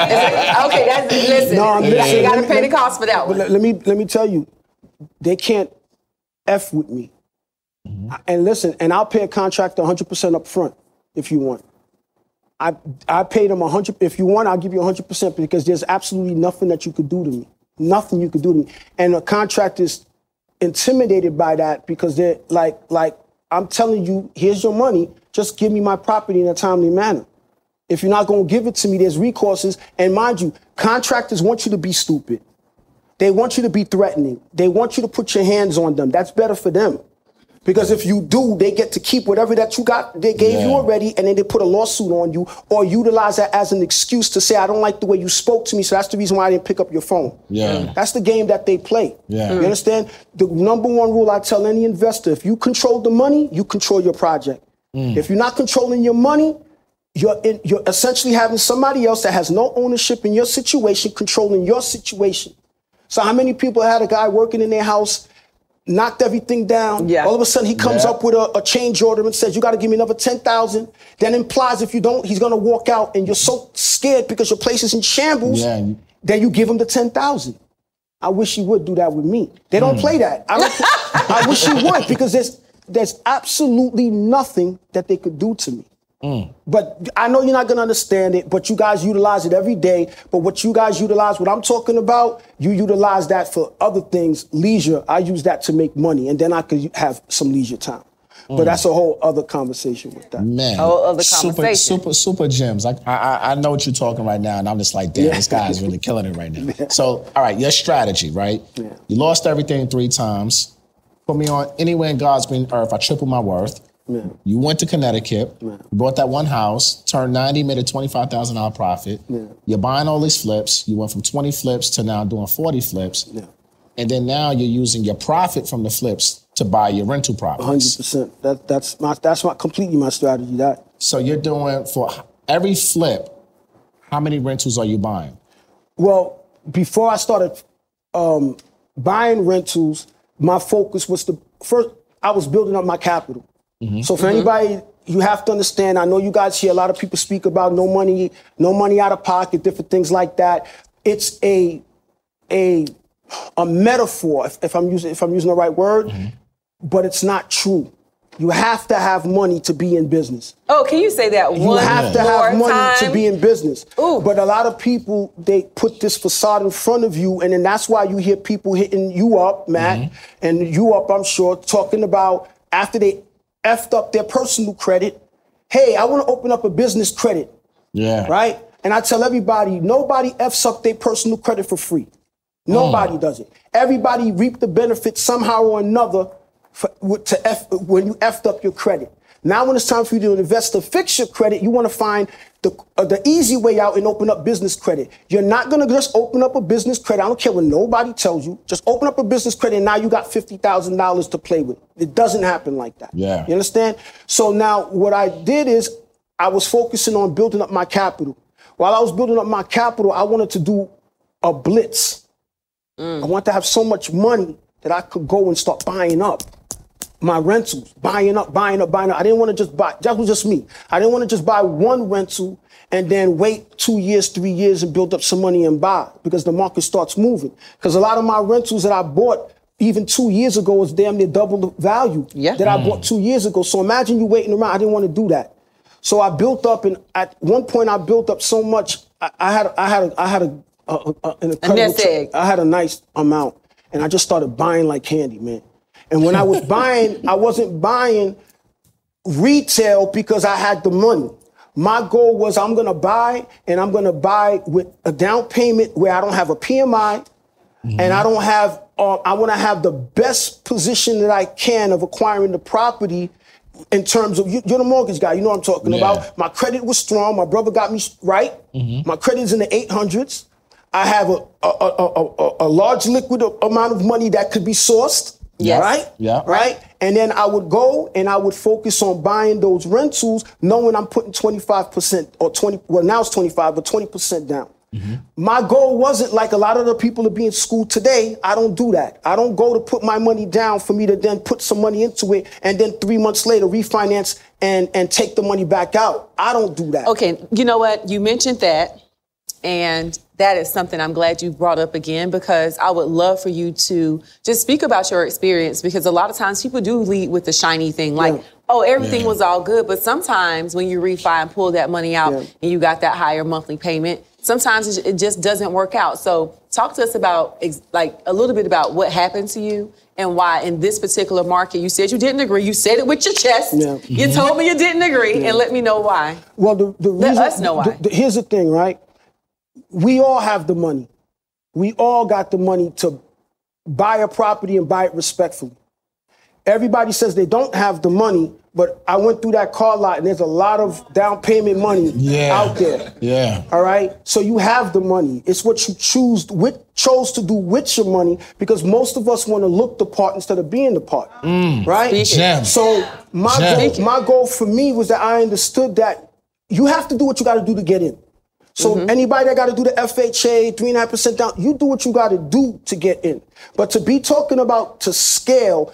[SPEAKER 4] that's, listen,
[SPEAKER 5] No, I'm
[SPEAKER 4] you
[SPEAKER 5] listening.
[SPEAKER 4] you got to
[SPEAKER 5] Let me-
[SPEAKER 4] pay the
[SPEAKER 5] let me-
[SPEAKER 4] cost for that
[SPEAKER 5] But
[SPEAKER 4] one.
[SPEAKER 5] let, let me let me tell you, they can't F with me.
[SPEAKER 3] Mm-hmm.
[SPEAKER 5] And listen, and I'll pay a contractor one hundred percent up front if you want. I I pay them one hundred. If you want, I'll give you one hundred percent because there's absolutely nothing that you could do to me. Nothing you could do to me. And a contractor is intimidated by that because they're like like I'm telling you, here's your money. Just give me my property in a timely manner. If you're not going to give it to me, there's recourses. And mind you, contractors want you to be stupid. They want you to be threatening. They want you to put your hands on them. That's better for them. Because if you do, they get to keep whatever that you got, they gave
[SPEAKER 3] Yeah.
[SPEAKER 5] you already, and then they put a lawsuit on you or utilize that as an excuse to say, I don't like the way you spoke to me, so that's the reason why I didn't pick up your phone.
[SPEAKER 3] Yeah.
[SPEAKER 5] That's the game that they play.
[SPEAKER 3] Yeah.
[SPEAKER 5] You understand? The number one rule I tell any investor, if you control the money, you control your project.
[SPEAKER 3] Mm.
[SPEAKER 5] If you're not controlling your money, you're in, you're essentially having somebody else that has no ownership in your situation, controlling your situation. So how many people had a guy working in their house, knocked everything down.
[SPEAKER 4] Yeah.
[SPEAKER 5] All of a sudden he comes
[SPEAKER 3] Yeah.
[SPEAKER 5] up with a, a change order and says, you got to give me another ten thousand. Then implies if you don't, he's going to walk out, and you're so scared because your place is in shambles.
[SPEAKER 3] Yeah.
[SPEAKER 5] Then you give him the ten thousand. I wish he would do that with me. They don't
[SPEAKER 3] Mm.
[SPEAKER 5] play that. I, don't, I wish he would, because there's there's absolutely nothing that they could do to me.
[SPEAKER 3] Mm.
[SPEAKER 5] But I know you're not going to understand it, but you guys utilize it every day. But what you guys utilize, what I'm talking about, you utilize that for other things, leisure. I use that to make money, and then I could have some leisure time.
[SPEAKER 3] Mm.
[SPEAKER 5] But that's a whole other conversation with that.
[SPEAKER 3] Man,
[SPEAKER 4] Whole other
[SPEAKER 3] super,
[SPEAKER 4] conversation.
[SPEAKER 3] super, super gems. I, I, I know what you're talking right now, and I'm just like, damn,
[SPEAKER 5] Yeah.
[SPEAKER 3] this guy is really killing it right now. So, all right, your strategy, right?
[SPEAKER 5] Yeah.
[SPEAKER 3] You lost everything three times. Put me on anywhere in God's green earth. I triple my worth.
[SPEAKER 5] Yeah.
[SPEAKER 3] You went to Connecticut,
[SPEAKER 5] Yeah.
[SPEAKER 3] bought that one house, turned ninety, made a twenty-five thousand dollars profit.
[SPEAKER 5] Yeah.
[SPEAKER 3] You're buying all these flips. You went from twenty flips to now doing forty flips.
[SPEAKER 5] Yeah.
[SPEAKER 3] And then now you're using your profit from the flips to buy your rental
[SPEAKER 5] one hundred
[SPEAKER 3] properties.
[SPEAKER 5] percent. That, that's my, that's my, completely my strategy. That.
[SPEAKER 3] So you're doing, for every flip, how many rentals are you buying?
[SPEAKER 5] Well, before I started um, buying rentals, my focus was to, first, I was building up my capital.
[SPEAKER 3] Mm-hmm.
[SPEAKER 5] So for anybody, you have to understand, I know you guys hear a lot of people speak about no money, no money out of pocket, different things like that. It's a a a metaphor, if, if I'm using if I'm using the right word,
[SPEAKER 3] Mm-hmm.
[SPEAKER 5] but it's not true. You have to have money to be in business.
[SPEAKER 4] Oh, can you say that
[SPEAKER 5] You
[SPEAKER 4] one
[SPEAKER 5] have to
[SPEAKER 4] more
[SPEAKER 5] have money
[SPEAKER 4] time?
[SPEAKER 5] to be in business.
[SPEAKER 4] Ooh.
[SPEAKER 5] But a lot of people, they put this facade in front of you, and then that's why you hear people hitting you up, Matt,
[SPEAKER 3] Mm-hmm.
[SPEAKER 5] and you up, I'm sure, talking about after they effed up their personal credit, hey, I want to open up a business credit,
[SPEAKER 3] Yeah.
[SPEAKER 5] right? And I tell everybody, nobody F's up their personal credit for free. Nobody
[SPEAKER 3] Mm.
[SPEAKER 5] does it. Everybody reap the benefit somehow or another for, with- to F, when you effed up your credit. Now when it's time for you to invest to fix your credit, you want to find the, uh, the easy way out and open up business credit. You're not going to just open up a business credit. I don't care what nobody tells you. Just open up a business credit and now you got fifty thousand dollars to play with. It doesn't happen like that.
[SPEAKER 3] Yeah.
[SPEAKER 5] You understand? So now what I did is I was focusing on building up my capital. While I was building up my capital, I wanted to do a blitz. I want to have so much money that I could go and start buying up my rentals, buying up, buying up, buying up. I didn't want to just buy, that was just me. I didn't want to just buy one rental and then wait two years, three years and build up some money and buy, because the market starts moving. Because a lot of my rentals that I bought even two years ago was damn near double the value
[SPEAKER 4] Yeah.
[SPEAKER 5] that I bought two years ago. So imagine you waiting around. I didn't want to do that. So I built up, and at one point I built up so much. I, I had, I had, a, I had a, a, a, an incredible.
[SPEAKER 4] nest egg.
[SPEAKER 5] I had a nice amount, and I just started buying like candy, man. And when I was buying, I wasn't buying retail because I had the money. My goal was I'm gonna buy, and I'm gonna buy with a down payment where I don't have a P M I, and I don't have. Uh, I want to have the best position that I can of acquiring the property. In terms of, you, you're the mortgage guy, you know what I'm talking
[SPEAKER 3] Yeah.
[SPEAKER 5] about. My credit was strong. My brother got me right. My credit is in the eight hundreds. I have a a, a, a, a, a large liquid amount of money that could be sourced.
[SPEAKER 4] Yes.
[SPEAKER 5] Right?
[SPEAKER 3] Yeah.
[SPEAKER 5] Right? And then I would go and I would focus on buying those rentals, knowing I'm putting twenty-five percent or twenty, well, now it's twenty-five, but twenty percent down. My goal wasn't like a lot of the people that be in school today. I don't do that. I don't go to put my money down for me to then put some money into it and then three months later refinance and, and take the money back out. I don't do that.
[SPEAKER 4] Okay, you know what? You mentioned that, and that is something I'm glad you brought up again, because I would love for you to just speak about your experience, because a lot of times people do lead with the shiny thing, like,
[SPEAKER 5] Yeah.
[SPEAKER 4] oh, everything
[SPEAKER 3] Yeah.
[SPEAKER 4] was all good, but sometimes when you refi and pull that money out
[SPEAKER 5] Yeah.
[SPEAKER 4] and you got that higher monthly payment, sometimes it it just doesn't work out. So talk to us about, ex- like, a little bit about what happened to you and why in this particular market, you said you didn't agree. You said it with your chest.
[SPEAKER 5] Yeah.
[SPEAKER 4] You told me you didn't agree, and let me know why.
[SPEAKER 5] Well, the, the
[SPEAKER 4] Let
[SPEAKER 5] reason,
[SPEAKER 4] us know why.
[SPEAKER 5] the- the- here's the thing, right? We all have the money. We all got the money to buy a property and buy it respectfully. Everybody says they don't have the money, but I went through that car lot and there's a lot of down payment money
[SPEAKER 3] Yeah.
[SPEAKER 5] out there.
[SPEAKER 3] Yeah.
[SPEAKER 5] All right. So you have the money. It's what you choose with chose to do with your money, because most of us want to look the part instead of being the part. Right?
[SPEAKER 4] Speak it.
[SPEAKER 3] Gem.
[SPEAKER 5] So my
[SPEAKER 3] Gem.
[SPEAKER 5] goal, my goal for me was that I understood that you have to do what you got to do to get in. So mm-hmm. anybody that got to do the F H A, three and a half percent down, you do what you got to do to get in. But to be talking about to scale,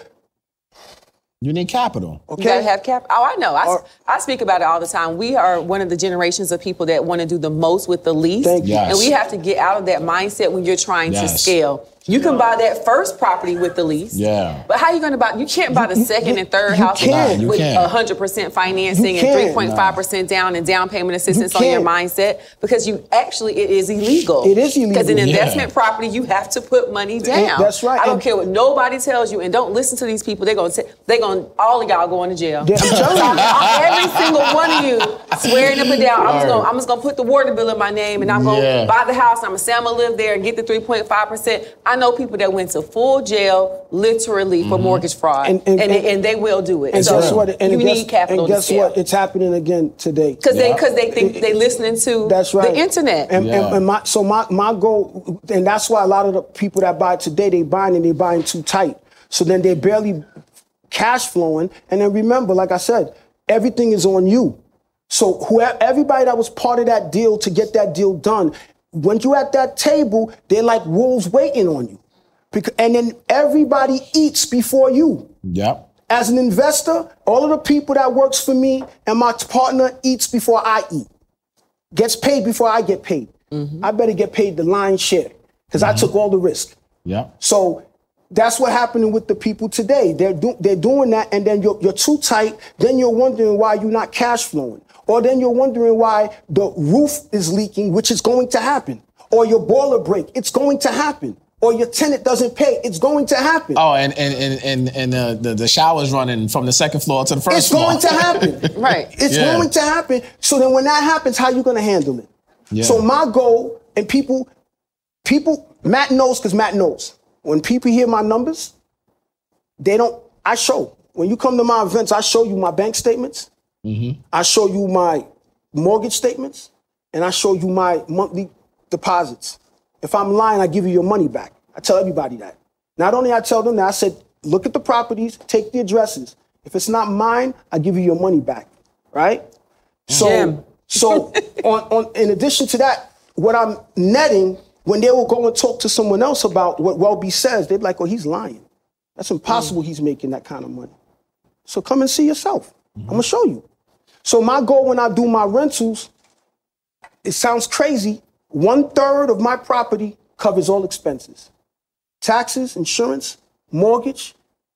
[SPEAKER 3] you need capital.
[SPEAKER 4] Okay. You gotta have capital. Oh, I know. I, or, I speak about it all the time. We are one of the generations of people that want to do the most with the least.
[SPEAKER 5] Thank you.
[SPEAKER 3] Yes.
[SPEAKER 4] And we have to get out of that mindset when you're trying yes. to scale. You can buy that first property with the lease.
[SPEAKER 3] Yeah.
[SPEAKER 4] But how are you going to buy? You can't buy the you, second you, and third house
[SPEAKER 5] can.
[SPEAKER 4] with one hundred percent financing and three point five percent down and down payment assistance you on your mindset because you actually, it is illegal.
[SPEAKER 5] It is illegal.
[SPEAKER 4] Because in investment yeah. property, you have to put money down.
[SPEAKER 5] That's right.
[SPEAKER 4] I don't
[SPEAKER 5] and,
[SPEAKER 4] care what nobody tells you, and don't listen to these people. They're going to, they're going, all of y'all going to jail.
[SPEAKER 5] Yeah, I'm telling you.
[SPEAKER 4] Every single one of you swearing up and down. I'm just, gonna, I'm just gonna put the water bill in my name and I'm gonna yeah. buy the house. I'm gonna say I'm gonna live there and get the three point five percent. I know people that went to full jail literally for mm-hmm. mortgage fraud, and and, and, and and they will do it.
[SPEAKER 5] And
[SPEAKER 4] so
[SPEAKER 5] guess what? And
[SPEAKER 4] you
[SPEAKER 5] guess,
[SPEAKER 4] need capital.
[SPEAKER 5] And guess
[SPEAKER 4] to
[SPEAKER 5] what? It's happening again today.
[SPEAKER 4] Because yeah. they because they think they listening to
[SPEAKER 5] that's right.
[SPEAKER 4] the internet.
[SPEAKER 5] And,
[SPEAKER 3] yeah.
[SPEAKER 5] and, and my so my my goal, and that's why a lot of the people that buy today, they buying and they buying too tight. So then they're barely cash flowing. And then remember, like I said, everything is on you. So whoever, everybody that was part of that deal to get that deal done, when you're at that table, they're like wolves waiting on you. Because, and then everybody eats before you.
[SPEAKER 3] Yep.
[SPEAKER 5] As an investor, all of the people that works for me and my partner eats before I eat. Gets paid before I get paid. Mm-hmm. I better get paid the lion's share because mm-hmm. I took all the risk.
[SPEAKER 3] Yeah.
[SPEAKER 5] So that's what happening with the people today. They're do, they're doing that, and then you're, you're too tight. Then you're wondering why you're not cash flowing. Or then you're wondering why the roof is leaking, which is going to happen. Or your boiler break, it's going to happen. Or your tenant doesn't pay, it's going to happen.
[SPEAKER 3] Oh, and and and and, and uh, the the shower's running from the second floor to the first
[SPEAKER 5] it's
[SPEAKER 3] floor.
[SPEAKER 5] It's going to happen.
[SPEAKER 4] Right.
[SPEAKER 5] It's
[SPEAKER 3] yeah.
[SPEAKER 5] going to happen. So then when that happens, how are you going to handle it?
[SPEAKER 3] Yeah.
[SPEAKER 5] So my goal, and people, people, Matt knows because Matt knows. When people hear my numbers, they don't, I show. When you come to my events, I show you my bank statements. Mm-hmm. I show you my mortgage statements, and I show you my monthly deposits. If I'm lying, I give you your money back. I tell everybody that. Not only I tell them that, I said, look at the properties, take the addresses. If it's not mine, I give you your money back, right? So,
[SPEAKER 4] Jim.
[SPEAKER 5] so on, on, in addition to that, what I'm netting, when they will go and talk to someone else about what Welby says, they're like, oh, he's lying. That's impossible mm. he's making that kind of money. So come and see yourself. Mm-hmm. I'm going to show you. So my goal when I do my rentals, it sounds crazy. One third of my property covers all expenses. Taxes, insurance, mortgage,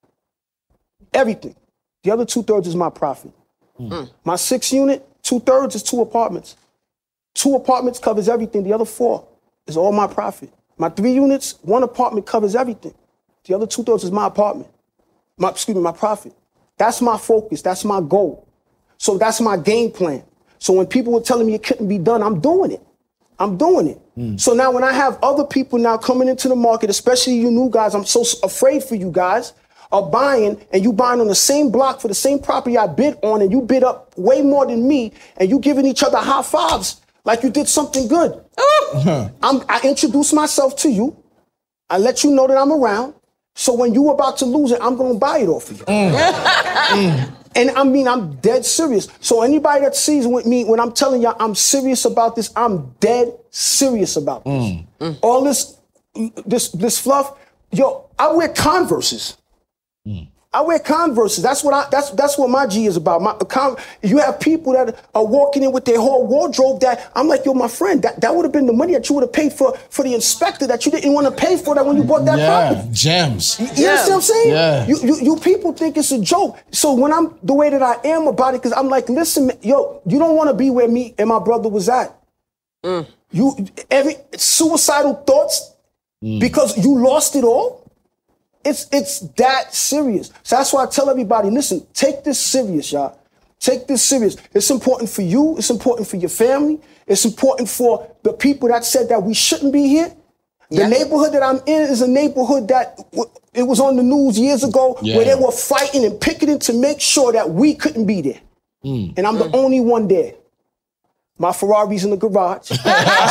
[SPEAKER 5] everything. The other two thirds is my profit. Mm. My six unit, two thirds is two apartments. Two apartments covers everything. The other four is all my profit. My three units, one apartment covers everything. The other two thirds is my apartment. My, excuse me, my profit. That's my focus. That's my goal. So that's my game plan. So when people were telling me it couldn't be done, I'm doing it. I'm doing it. Mm. So now when I have other people now coming into the market, especially you new guys, I'm so afraid for you guys, are buying and you buying on the same block for the same property I bid on and you bid up way more than me and you giving each other high fives like you did something good. I'm, I introduce myself to you. I let you know that I'm around. So when you about to lose it, I'm going to buy it off of you. Mm. mm. And I mean, I'm dead serious. So anybody that sees with me, when I'm telling y'all I'm serious about this, I'm dead serious about this. Mm. Mm. All this, this, this fluff, yo, I wear Converses. Mm. I wear Converses. That's what I. That's that's what my G is about. My con, you have people that are walking in with their whole wardrobe. That I'm like, yo, my friend. That, that would have been the money that you would have paid for for the inspector that you didn't want to pay for that when you bought that
[SPEAKER 3] yeah,
[SPEAKER 5] property.
[SPEAKER 3] Gems.
[SPEAKER 5] You, you
[SPEAKER 4] yeah.
[SPEAKER 5] know what I'm saying?
[SPEAKER 3] Yeah.
[SPEAKER 5] You, you you people think it's a joke. So when I'm the way that I am about it, because I'm like, listen, yo, you don't want to be where me and my brother was at. Mm. You every suicidal thoughts mm. because you lost it all. It's it's that serious. So that's why I tell everybody, listen, take this serious, y'all. Take this serious. It's important for you. It's important for your family. It's important for the people that said that we shouldn't be here. The yeah. neighborhood that I'm in is a neighborhood that w- it was on the news years ago yeah. where they were fighting and picketing to make sure that we couldn't be there. Mm. And I'm mm. the only one there. My Ferrari's in the garage. You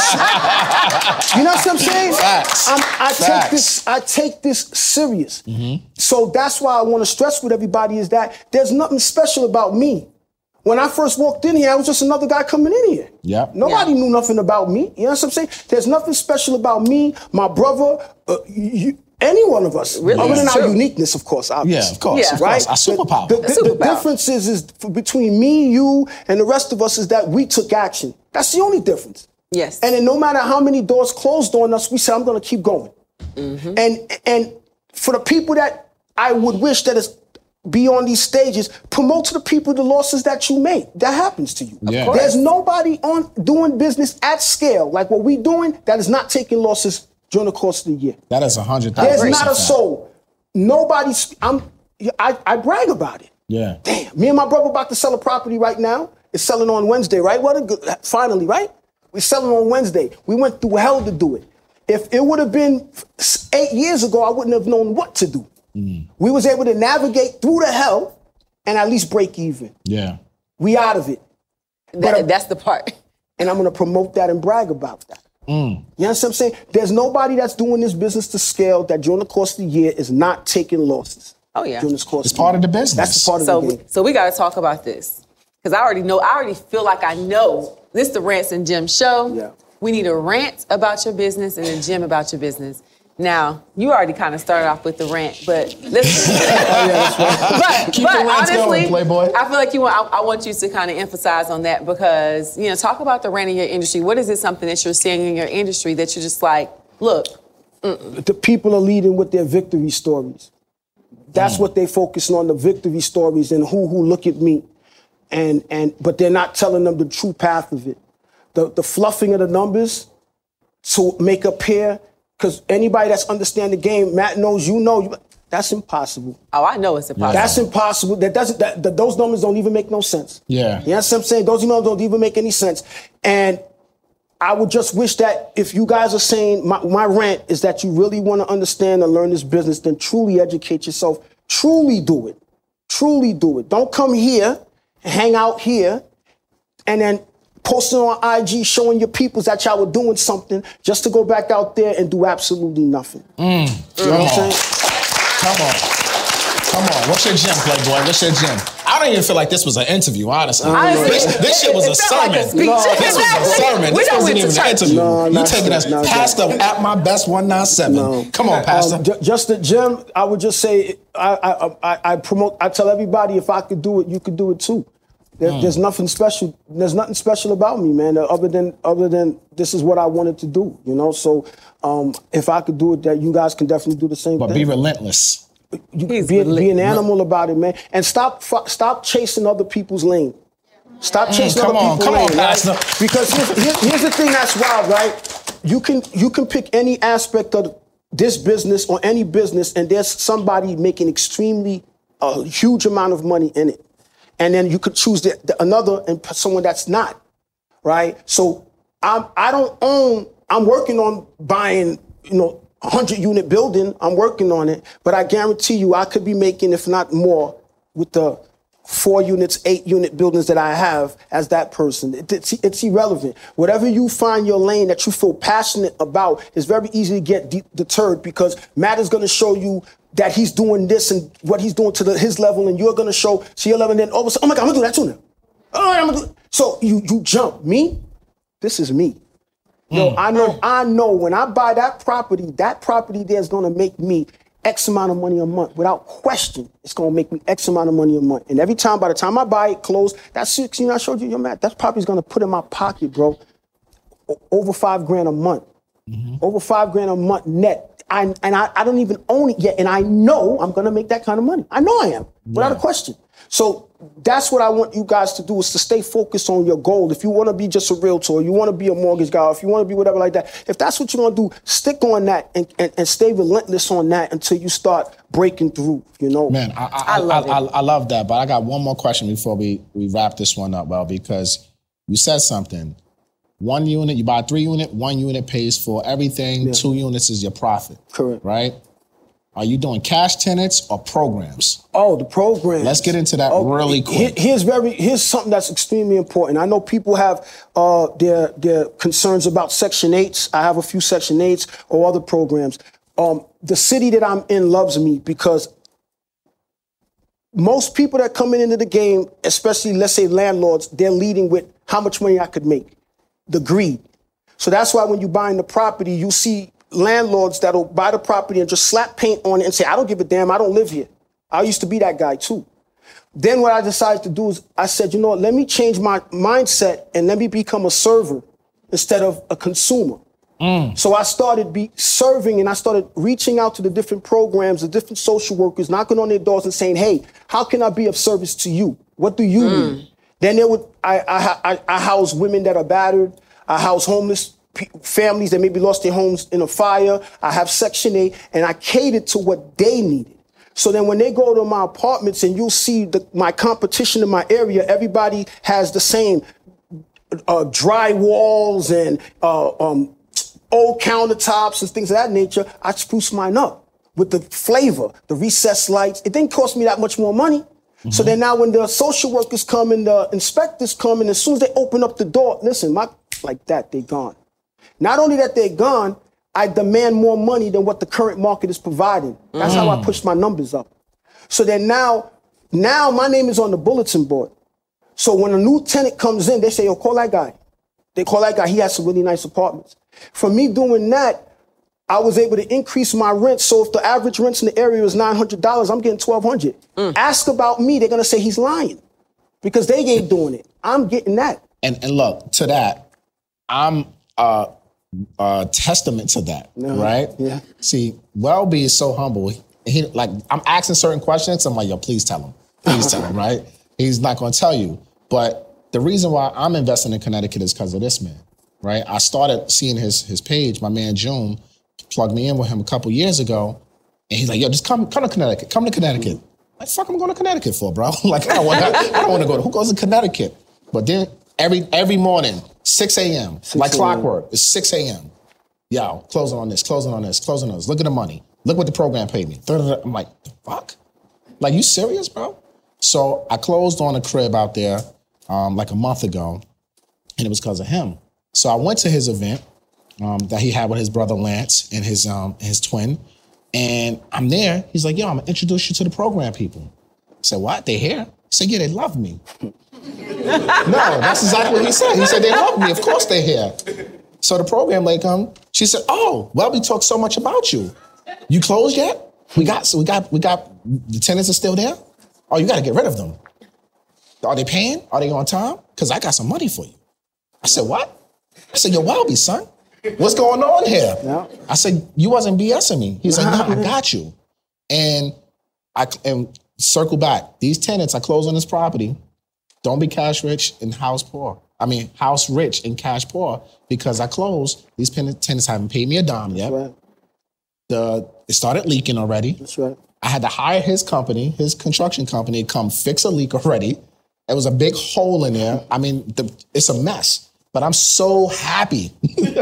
[SPEAKER 5] know what I'm saying?
[SPEAKER 3] Facts.
[SPEAKER 5] I'm, I
[SPEAKER 3] Facts.
[SPEAKER 5] take this. I take this serious. Mm-hmm. So that's why I want to stress with everybody is that there's nothing special about me. When I first walked in here, I was just another guy coming in here.
[SPEAKER 3] Yep.
[SPEAKER 5] Nobody
[SPEAKER 4] Yeah.
[SPEAKER 5] knew nothing about me. You know what I'm saying? There's nothing special about me, my brother, uh, you, any one of us.
[SPEAKER 4] Really?
[SPEAKER 5] Other than
[SPEAKER 4] It's
[SPEAKER 5] our
[SPEAKER 4] true.
[SPEAKER 5] uniqueness, of course. Obviously.
[SPEAKER 3] Yeah, of course,
[SPEAKER 4] Yeah.
[SPEAKER 3] of
[SPEAKER 5] Right?
[SPEAKER 3] course. Our superpower.
[SPEAKER 5] The, the, the,
[SPEAKER 4] superpower.
[SPEAKER 5] the difference is, is f- between me, you, and the rest of us is that we took action. That's the only difference.
[SPEAKER 4] Yes.
[SPEAKER 5] And then no matter how many doors closed on us, we said, I'm going to keep going.
[SPEAKER 4] Mm-hmm.
[SPEAKER 5] And and for the people that I would wish that is be on these stages, promote to the people the losses that you make. That happens to you.
[SPEAKER 3] Yeah. Of course.
[SPEAKER 5] There's nobody on doing business at scale like what we're doing that is not taking losses during the course of the year.
[SPEAKER 3] That is a hundred
[SPEAKER 5] There's
[SPEAKER 3] thousand.
[SPEAKER 5] not a soul. Nobody. I'm. I, I brag about it.
[SPEAKER 3] Yeah.
[SPEAKER 5] Damn. Me and my brother about to sell a property right now. It's selling on Wednesday, right? What a good. Finally, right? We're selling on Wednesday. We went through hell to do it. If it would have been eight years ago, I wouldn't have known what to do. Mm. We was able to navigate through the hell and at least break even.
[SPEAKER 3] Yeah.
[SPEAKER 5] We out of it.
[SPEAKER 4] That, that's the part.
[SPEAKER 5] And I'm going to promote that and brag about that. Mm. You know what I'm saying? There's nobody that's doing this business to scale that during the course of the year is not taking losses.
[SPEAKER 4] Oh, yeah.
[SPEAKER 5] During this course
[SPEAKER 3] It's
[SPEAKER 5] of
[SPEAKER 3] part
[SPEAKER 5] the
[SPEAKER 3] of the
[SPEAKER 5] year.
[SPEAKER 3] business.
[SPEAKER 5] That's the part of
[SPEAKER 4] So,
[SPEAKER 5] the
[SPEAKER 4] we,
[SPEAKER 5] game.
[SPEAKER 4] so we got to talk about this. Because I already know, I already feel like I know this is the Rants and Jim show.
[SPEAKER 5] Yeah.
[SPEAKER 4] We need a rant about your business and a Jim about your business. Now, you already kind of started off with the rant, but listen.
[SPEAKER 5] Oh, yeah, that's right.
[SPEAKER 4] but
[SPEAKER 3] Keep
[SPEAKER 4] but
[SPEAKER 3] the rants
[SPEAKER 4] honestly,
[SPEAKER 3] going, Playboy.
[SPEAKER 4] I feel like you want, I, I want you to kind of emphasize on that because, you know, talk about the rant in your industry. What is it something that you're seeing in your industry that you're just like, look. Mm-mm.
[SPEAKER 5] The people are leading with their victory stories. That's mm. what they focusing on, the victory stories and who who look at me. And and but they're not telling them the true path of it. The the fluffing of the numbers to make appear, because anybody that's understand the game, Matt knows, you know, that's impossible.
[SPEAKER 4] Oh, I know it's impossible.
[SPEAKER 5] That's impossible. That doesn't that, that those numbers don't even make no sense.
[SPEAKER 3] Yeah.
[SPEAKER 5] You know what I'm saying? Those numbers don't even make any sense. And I would just wish that if you guys are saying, my, my rant is that you really want to understand and learn this business, then truly educate yourself. Truly do it. Truly do it. Don't come here and hang out here and then posting on I G showing your peoples that y'all were doing something just to go back out there and do absolutely nothing.
[SPEAKER 3] Mm.
[SPEAKER 5] You know what I'm saying?
[SPEAKER 3] Come on. Come on. What's your gym, Playboy? What's your gym? I don't even feel like this was an interview, honestly.
[SPEAKER 4] Honestly,
[SPEAKER 3] this this shit was
[SPEAKER 4] it
[SPEAKER 3] a
[SPEAKER 4] felt like a
[SPEAKER 3] sermon.
[SPEAKER 4] speech.
[SPEAKER 3] No, this
[SPEAKER 4] Exactly.
[SPEAKER 3] was a sermon.
[SPEAKER 4] We
[SPEAKER 3] This
[SPEAKER 4] done
[SPEAKER 3] wasn't
[SPEAKER 4] went to
[SPEAKER 3] even an
[SPEAKER 4] church.
[SPEAKER 3] interview.
[SPEAKER 5] No,
[SPEAKER 3] you
[SPEAKER 5] not
[SPEAKER 3] taking
[SPEAKER 5] that,
[SPEAKER 3] us
[SPEAKER 5] not that.
[SPEAKER 3] Pastor at my best one nine seven.
[SPEAKER 5] No.
[SPEAKER 3] Come on, Pastor.
[SPEAKER 5] Um, j- just the gym, I would just say, I, I, I, I promote, I tell everybody if I could do it, you could do it too. There, mm. There's nothing special. There's nothing special about me, man. Other than, other than this is what I wanted to do, you know. So um, if I could do it, that you guys can definitely do the same
[SPEAKER 3] but
[SPEAKER 5] thing.
[SPEAKER 3] be relentless.
[SPEAKER 5] You, be, be an animal about it, man, and stop stop chasing other people's lane. Stop chasing
[SPEAKER 3] Mm, come
[SPEAKER 5] other
[SPEAKER 3] on,
[SPEAKER 5] people's
[SPEAKER 3] come
[SPEAKER 5] lane,
[SPEAKER 3] on, Pastor.
[SPEAKER 5] right? Because here's, here's, here's the thing that's wild, right? You can you can pick any aspect of this business or any business, and there's somebody making extremely a huge amount of money in it, and then you could choose the, the, another and someone that's not, right? So I'm I don't own. I'm working on buying, you know, a hundred unit building. I'm working on it, but I guarantee you, I could be making, if not more, with the four units, eight unit buildings that I have as that person. It, it's, it's irrelevant. Whatever you find your lane that you feel passionate about is very easy to get de- deterred because Matt is going to show you that he's doing this and what he's doing to the, his level, and you're going to show to your level, and then all of a sudden, oh my God, I'm going to do that too now. Oh, I'm gonna do. So you you jump. Me, this is me. Yo, I know, I know when I buy that property, that property there is going to make me X amount of money a month. Without question, it's going to make me X amount of money a month. And every time, by the time I buy it closed, that sixteen I showed you, your Matt, that property is going to put in my pocket, bro, o- over five grand a month. Mm-hmm. Over five grand a month net. I, and I, I don't even own it yet. And I know I'm going to make that kind of money. I know I am, without
[SPEAKER 3] Yeah.
[SPEAKER 5] a question. So that's what I want you guys to do, is to stay focused on your goal. If you want to be just a realtor, or you want to be a mortgage guy, or if you want to be whatever like that, if that's what you're going to do, stick on that and, and, and stay relentless on that until you start breaking through, you know?
[SPEAKER 3] Man, I, I,
[SPEAKER 4] I love
[SPEAKER 3] I,
[SPEAKER 4] it.
[SPEAKER 3] I, I love that, but I got one more question before we, we wrap this one up, well, because you said something. One unit, you buy three unit, one unit pays for everything,
[SPEAKER 5] Yeah.
[SPEAKER 3] two units is your profit.
[SPEAKER 5] Correct.
[SPEAKER 3] Right? Are you doing cash tenants or programs?
[SPEAKER 5] Oh, the program.
[SPEAKER 3] Let's get into that really quick.
[SPEAKER 5] Here- Here's very here's something that's extremely important. I know people have uh, their their concerns about Section eights. I have a few Section eights or other programs. Um, the city that I'm in loves me because most people that coming into the game, especially let's say landlords, they're leading with how much money I could make, the greed. So that's why when you're buying the property, you see landlords that'll buy the property and just slap paint on it and say, I don't give a damn, I don't live here. I used to be that guy too. Then what I decided to do is I said, you know what, let me change my mindset and let me become a server instead of a consumer. Mm. So I started be serving and I started reaching out to the different programs, the different social workers, knocking on their doors and saying, hey, how can I be of service to you? What do you mm. need? Then there would, I, I, I, I house women that are battered. I house homeless families that maybe lost their homes in a fire. I have Section eight, and I catered to what they needed. So then when they go to my apartments and you'll see the, my competition in my area, everybody has the same uh, dry walls and uh, um, old countertops and things of that nature. I spruce mine up with the flavor, the recessed lights. It didn't cost me that much more money. Mm-hmm. So then now when the social workers come and the inspectors come, and as soon as they open up the door, listen, my like that, they're gone. Not only that they're gone, I demand more money than what the current market is providing. That's mm. how I push my numbers up. So then now, now my name is on the bulletin board. So when a new tenant comes in, they say, yo, call that guy. They call that guy, he has some really nice apartments. For me doing that, I was able to increase my rent. So if the average rents in the area is nine hundred dollars, I'm getting twelve hundred dollars. Mm. Ask about me, they're gonna say he's lying because they ain't doing it. I'm getting that.
[SPEAKER 3] And, and look, to that, I'm a, a testament to that, no, right?
[SPEAKER 5] Yeah.
[SPEAKER 3] See, Welby is so humble. He like I'm asking certain questions. I'm like, yo, please tell him. Please tell him, right? He's not going to tell you. But the reason why I'm investing in Connecticut is because of this man, right? I started seeing his his page. My man June plugged me in with him a couple years ago, and he's like, yo, just come come to Connecticut. Come to Connecticut. Mm-hmm. Like, fuck, I'm going to Connecticut for, bro. Like, I don't want I don't want to go to. Who goes to Connecticut? But then every every morning. six a.m. like clockwork. It's six a.m. Yo, closing on this, closing on this, closing on this. Look at the money. Look what the program paid me. I'm like, the fuck? Like, you serious, bro? So I closed on a crib out there um, like a month ago, and it was because of him. So I went to his event um, that he had with his brother Lance and his um, his twin, and I'm there. He's like, yo, I'm going to introduce you to the program people. I said, what? They here? He said, yeah, they love me. No, that's exactly what he said. He said, they love me. Of course they're here. So the program lady come. She said, oh, well, we talked so much about you. You closed yet? We got, so we got, we got, the tenants are still there? Oh, you got to get rid of them. Are they paying? Are they on time? Because I got some money for you. I said, what? I said, yo, Welby, son. What's going on here? Yeah. I said, you wasn't BSing me. He said, no, I got you. And I and circle back. These tenants, I closed on this property. Don't be cash rich and house poor. I mean, house rich and cash poor, because I closed. These tenants haven't paid me a dime yet.
[SPEAKER 5] That's right.
[SPEAKER 3] The it started leaking already.
[SPEAKER 5] That's right.
[SPEAKER 3] I had to hire his company, his construction company, to come fix a leak already. There was a big hole in there. I mean, the, it's a mess. But I'm so happy. Like,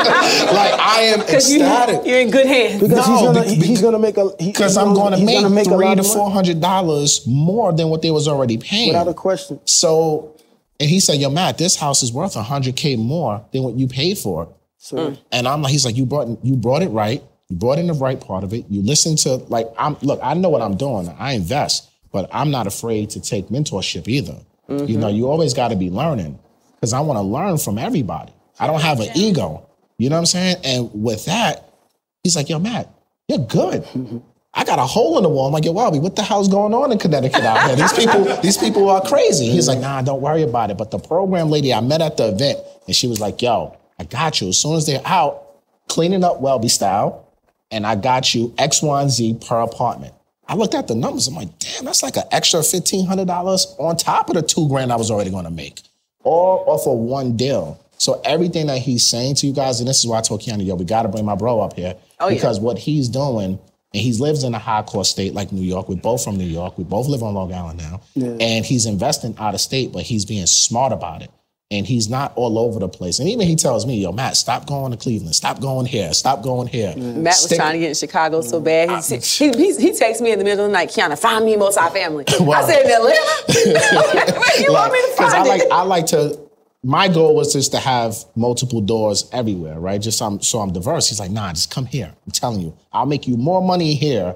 [SPEAKER 3] I am ecstatic.
[SPEAKER 4] You, you're in good hands.
[SPEAKER 5] Because
[SPEAKER 3] no,
[SPEAKER 5] he's gonna,
[SPEAKER 3] be,
[SPEAKER 5] he's gonna make a.
[SPEAKER 3] Because I'm gonna make, gonna make three to four hundred dollars more than what they was already paying.
[SPEAKER 5] Without a question.
[SPEAKER 3] So, and he said, "Yo, Matt, this house is worth a hundred k more than what you paid for it."
[SPEAKER 5] So,
[SPEAKER 3] and I'm like, he's like, "You brought, you brought it right. You brought in the right part of it. You listen to like, I'm look. I know what I'm doing. I invest, but I'm not afraid to take mentorship either. Mm-hmm. You know, you always got to be learning." Because I want to learn from everybody. I don't have an ego. You know what I'm saying? And with that, he's like, yo, Matt, you're good. Mm-hmm. I got a hole in the wall. I'm like, yo, Welby, what the hell's going on in Connecticut out here? These people, these people are crazy. He's like, nah, don't worry about it. But the program lady I met at the event, and she was like, yo, I got you. As soon as they're out, cleaning up Welby style, and I got you X, Y, and Z per apartment. I looked at the numbers. I'm like, damn, that's like an extra fifteen hundred dollars on top of the two grand I was already going to make. All off of one deal. So everything that he's saying to you guys, and this is why I told Kiana, yo, we got to bring my bro up here. Oh, because yeah. What he's doing, and he lives in a high cost state like New York. We're both from New York. We both live on Long Island now. Yeah. And he's investing out of state, but he's being smart about it. And he's not all over the place. And even he tells me, yo, Matt, stop going to Cleveland. Stop going here. Stop going here.
[SPEAKER 4] Yeah. Matt was Stick- trying to get in Chicago so bad. He, he, he, he texted me in the middle of the night, Kiana, find me most of our family. Well, I said, in Atlanta? Where you like, want me to find
[SPEAKER 3] I
[SPEAKER 4] it?
[SPEAKER 3] like, I like to... My goal was just to have multiple doors everywhere, right? Just so I'm, so I'm diverse. He's like, nah, just come here. I'm telling you, I'll make you more money here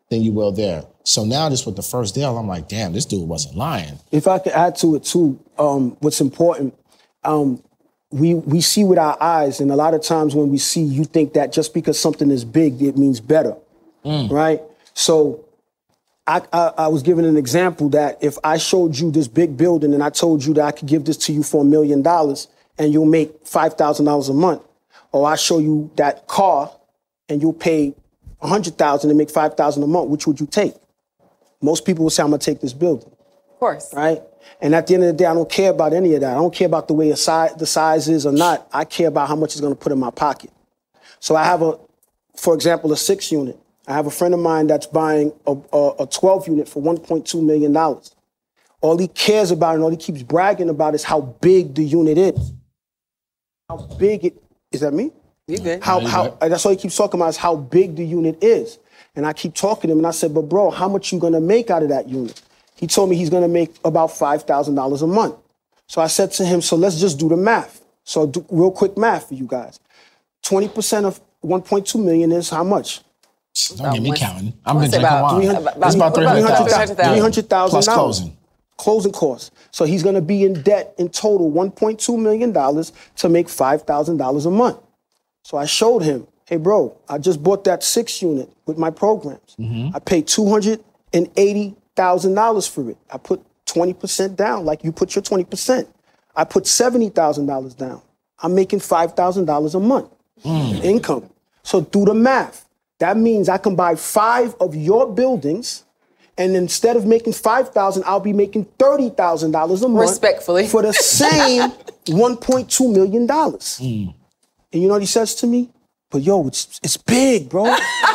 [SPEAKER 3] than you will there. So now just with the first deal, I'm like, damn, this dude wasn't lying.
[SPEAKER 5] If I could add to it too, um, what's important, um, we we see with our eyes, and a lot of times when we see, you think that just because something is big, it means better, mm. right? So I, I, I was giving an example that if I showed you this big building and I told you that I could give this to you for a million dollars and you'll make five thousand dollars a month, or I show you that car and you'll pay one hundred thousand dollars and make five thousand dollars a month, which would you take? Most people will say, I'm going to take this building.
[SPEAKER 4] Of course.
[SPEAKER 5] Right? And at the end of the day, I don't care about any of that. I don't care about the way the size, the size is or not. I care about how much it's going to put in my pocket. So I have, a, for example, a six unit. I have a friend of mine that's buying a, a, a twelve unit for one point two million dollars. All he cares about and all he keeps bragging about is how big the unit is. How big it, is that me?
[SPEAKER 4] You good.
[SPEAKER 5] How,
[SPEAKER 3] no, you
[SPEAKER 5] how,
[SPEAKER 3] good.
[SPEAKER 5] That's all he keeps talking about is how big the unit is. And I keep talking to him and I said, but bro, how much you gonna make out of that unit? He told me he's gonna make about five thousand dollars a month. So I said to him, so let's just do the math. So do real quick math for you guys. twenty percent of one point two million is how much?
[SPEAKER 3] Don't get me counting. I'm been
[SPEAKER 4] say
[SPEAKER 3] drinking
[SPEAKER 4] about
[SPEAKER 3] wine.
[SPEAKER 4] three hundred
[SPEAKER 3] It's about three hundred thousand.
[SPEAKER 5] three hundred thousand
[SPEAKER 3] Plus closing.
[SPEAKER 5] Closing costs. So he's gonna be in debt in total one point two million dollars to make five thousand dollars a month. So I showed him, hey bro, I just bought that six unit with my programs. Mm-hmm. I paid two hundred eighty thousand dollars for it. I put twenty percent down, like you put your twenty percent. I put seventy thousand dollars down. I'm making five thousand dollars a month mm. income. So do the math. That means I can buy five of your buildings, and instead of making five thousand dollars, I'll be making thirty thousand dollars a month.
[SPEAKER 4] Respectfully.
[SPEAKER 5] For the same one point two million dollars. Mm. And you know what he says to me? But yo, it's, it's big, bro.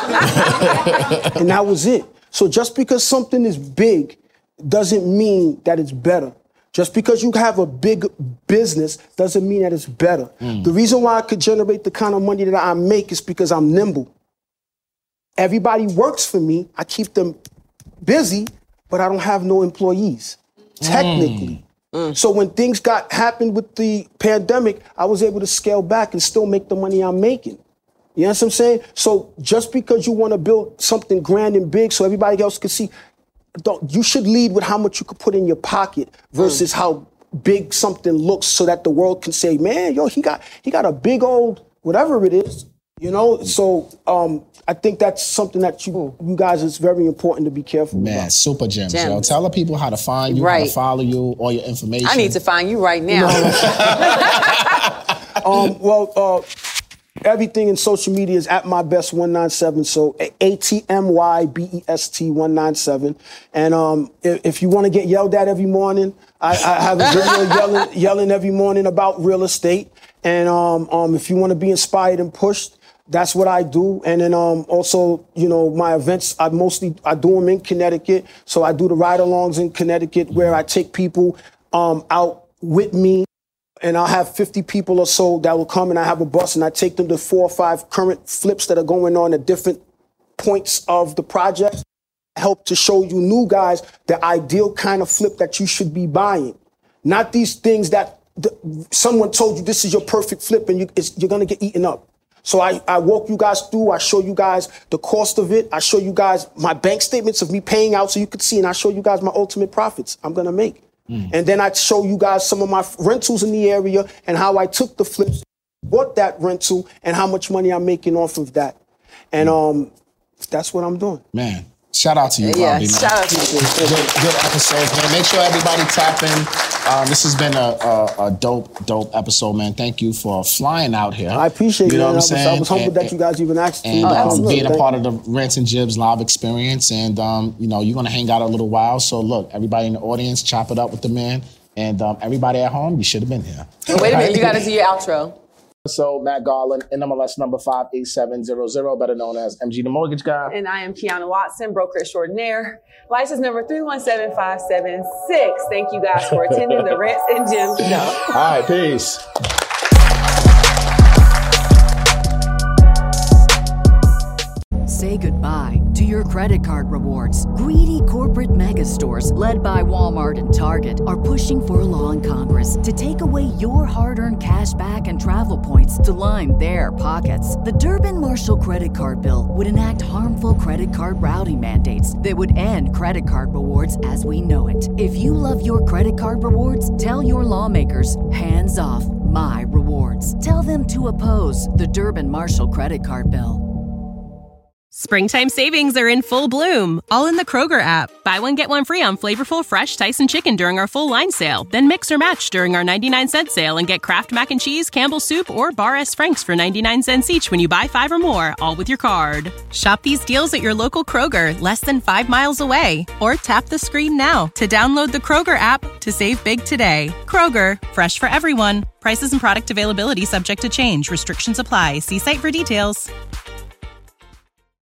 [SPEAKER 5] And that was it. So just because something is big doesn't mean that it's better. Just because you have a big business doesn't mean that it's better. Mm. The reason why I could generate the kind of money that I make is because I'm nimble. Everybody works for me. I keep them busy, but I don't have no employees, technically. Mm. Mm. So when things got happened with the pandemic, I was able to scale back and still make the money I'm making. You know what I'm saying? So just because you want to build something grand and big so everybody else can see, don't, you should lead with how much you could put in your pocket versus mm. how big something looks so that the world can say, man, yo, he got he got a big old whatever it is. You know, so um, I think that's something that you you guys is very important to be careful
[SPEAKER 3] Man,
[SPEAKER 5] about.
[SPEAKER 3] super gems,
[SPEAKER 4] Gems.
[SPEAKER 3] yo. Tell the people how to find you,
[SPEAKER 4] Right.
[SPEAKER 3] how to follow you, all your information.
[SPEAKER 4] I need to find you right now.
[SPEAKER 5] um, well, uh, everything in social media is at my best one nine seven. So A T M Y B E S T one nine seven. And um, if, if you want to get yelled at every morning, I, I have a video yelling, yelling every morning about real estate. And um, um, if you want to be inspired and pushed, that's what I do. And then um, also, you know, my events, I mostly, I do them in Connecticut. So I do the ride-alongs in Connecticut where I take people um, out with me. And I'll have fifty people or so that will come, and I have a bus, and I take them to four or five current flips that are going on at different points of the project. Help to show you new guys the ideal kind of flip that you should be buying. Not these things that the, someone told you this is your perfect flip and you, it's, you're going to get eaten up. So I, I walk you guys through. I show you guys the cost of it. I show you guys my bank statements of me paying out so you could see, and I show you guys my ultimate profits I'm going to make. Mm. And then I show you guys some of my rentals in the area and how I took the flips, bought that rental, and how much money I'm making off of that. And um, that's what I'm doing.
[SPEAKER 3] Man, shout out to you,
[SPEAKER 4] Yeah,
[SPEAKER 3] Bobby, man.
[SPEAKER 4] shout out to you.
[SPEAKER 3] Good, good episode, man. Make sure everybody tap in. Um, this has been a, a, a dope, dope episode, man. Thank you for flying out here.
[SPEAKER 5] I appreciate
[SPEAKER 3] you.
[SPEAKER 5] it.
[SPEAKER 3] know what I'm
[SPEAKER 5] I was,
[SPEAKER 3] saying?
[SPEAKER 5] I was humbled
[SPEAKER 3] and,
[SPEAKER 5] that you guys even asked
[SPEAKER 3] and
[SPEAKER 5] me.
[SPEAKER 3] um,
[SPEAKER 5] Oh,
[SPEAKER 3] being a
[SPEAKER 5] Thank
[SPEAKER 3] part
[SPEAKER 5] you.
[SPEAKER 3] of the Rants and Jibs live experience. And, um, you know, you're going to hang out a little while. So, look, everybody in the audience, chop it up with the man. And um, everybody at home, you should have been here.
[SPEAKER 4] Wait a minute, you got to do your outro.
[SPEAKER 3] So, Matt Garland, N M L S number five eight seven zero zero, better known as M G the Mortgage Guy.
[SPEAKER 4] And I am Kiana Watson, broker extraordinaire. License number three one seven five seven six. Thank you guys for attending the Rants and Gems show.
[SPEAKER 3] All right, peace.
[SPEAKER 1] say goodbye to your credit card rewards. Greedy corporate mega stores, led by Walmart and Target, are pushing for a law in Congress to take away your hard-earned cash back and travel points to line their pockets. The Durbin-Marshall credit card bill would enact harmful credit card routing mandates that would end credit card rewards as we know it. If you love your credit card rewards, tell your lawmakers, hands off my rewards. Tell them to oppose the Durbin-Marshall credit card bill.
[SPEAKER 2] Springtime savings are in full bloom, all in the Kroger app. Buy one, get one free on flavorful, fresh Tyson chicken during our full line sale. Then mix or match during our ninety-nine cent sale and get Kraft Mac and Cheese, Campbell's Soup, or Bar S. Frank's for ninety-nine cents each when you buy five or more, all with your card. Shop these deals at your local Kroger, less than five miles away. Or tap the screen now to download the Kroger app to save big today. Kroger, fresh for everyone. Prices and product availability subject to change. Restrictions apply. See site for details.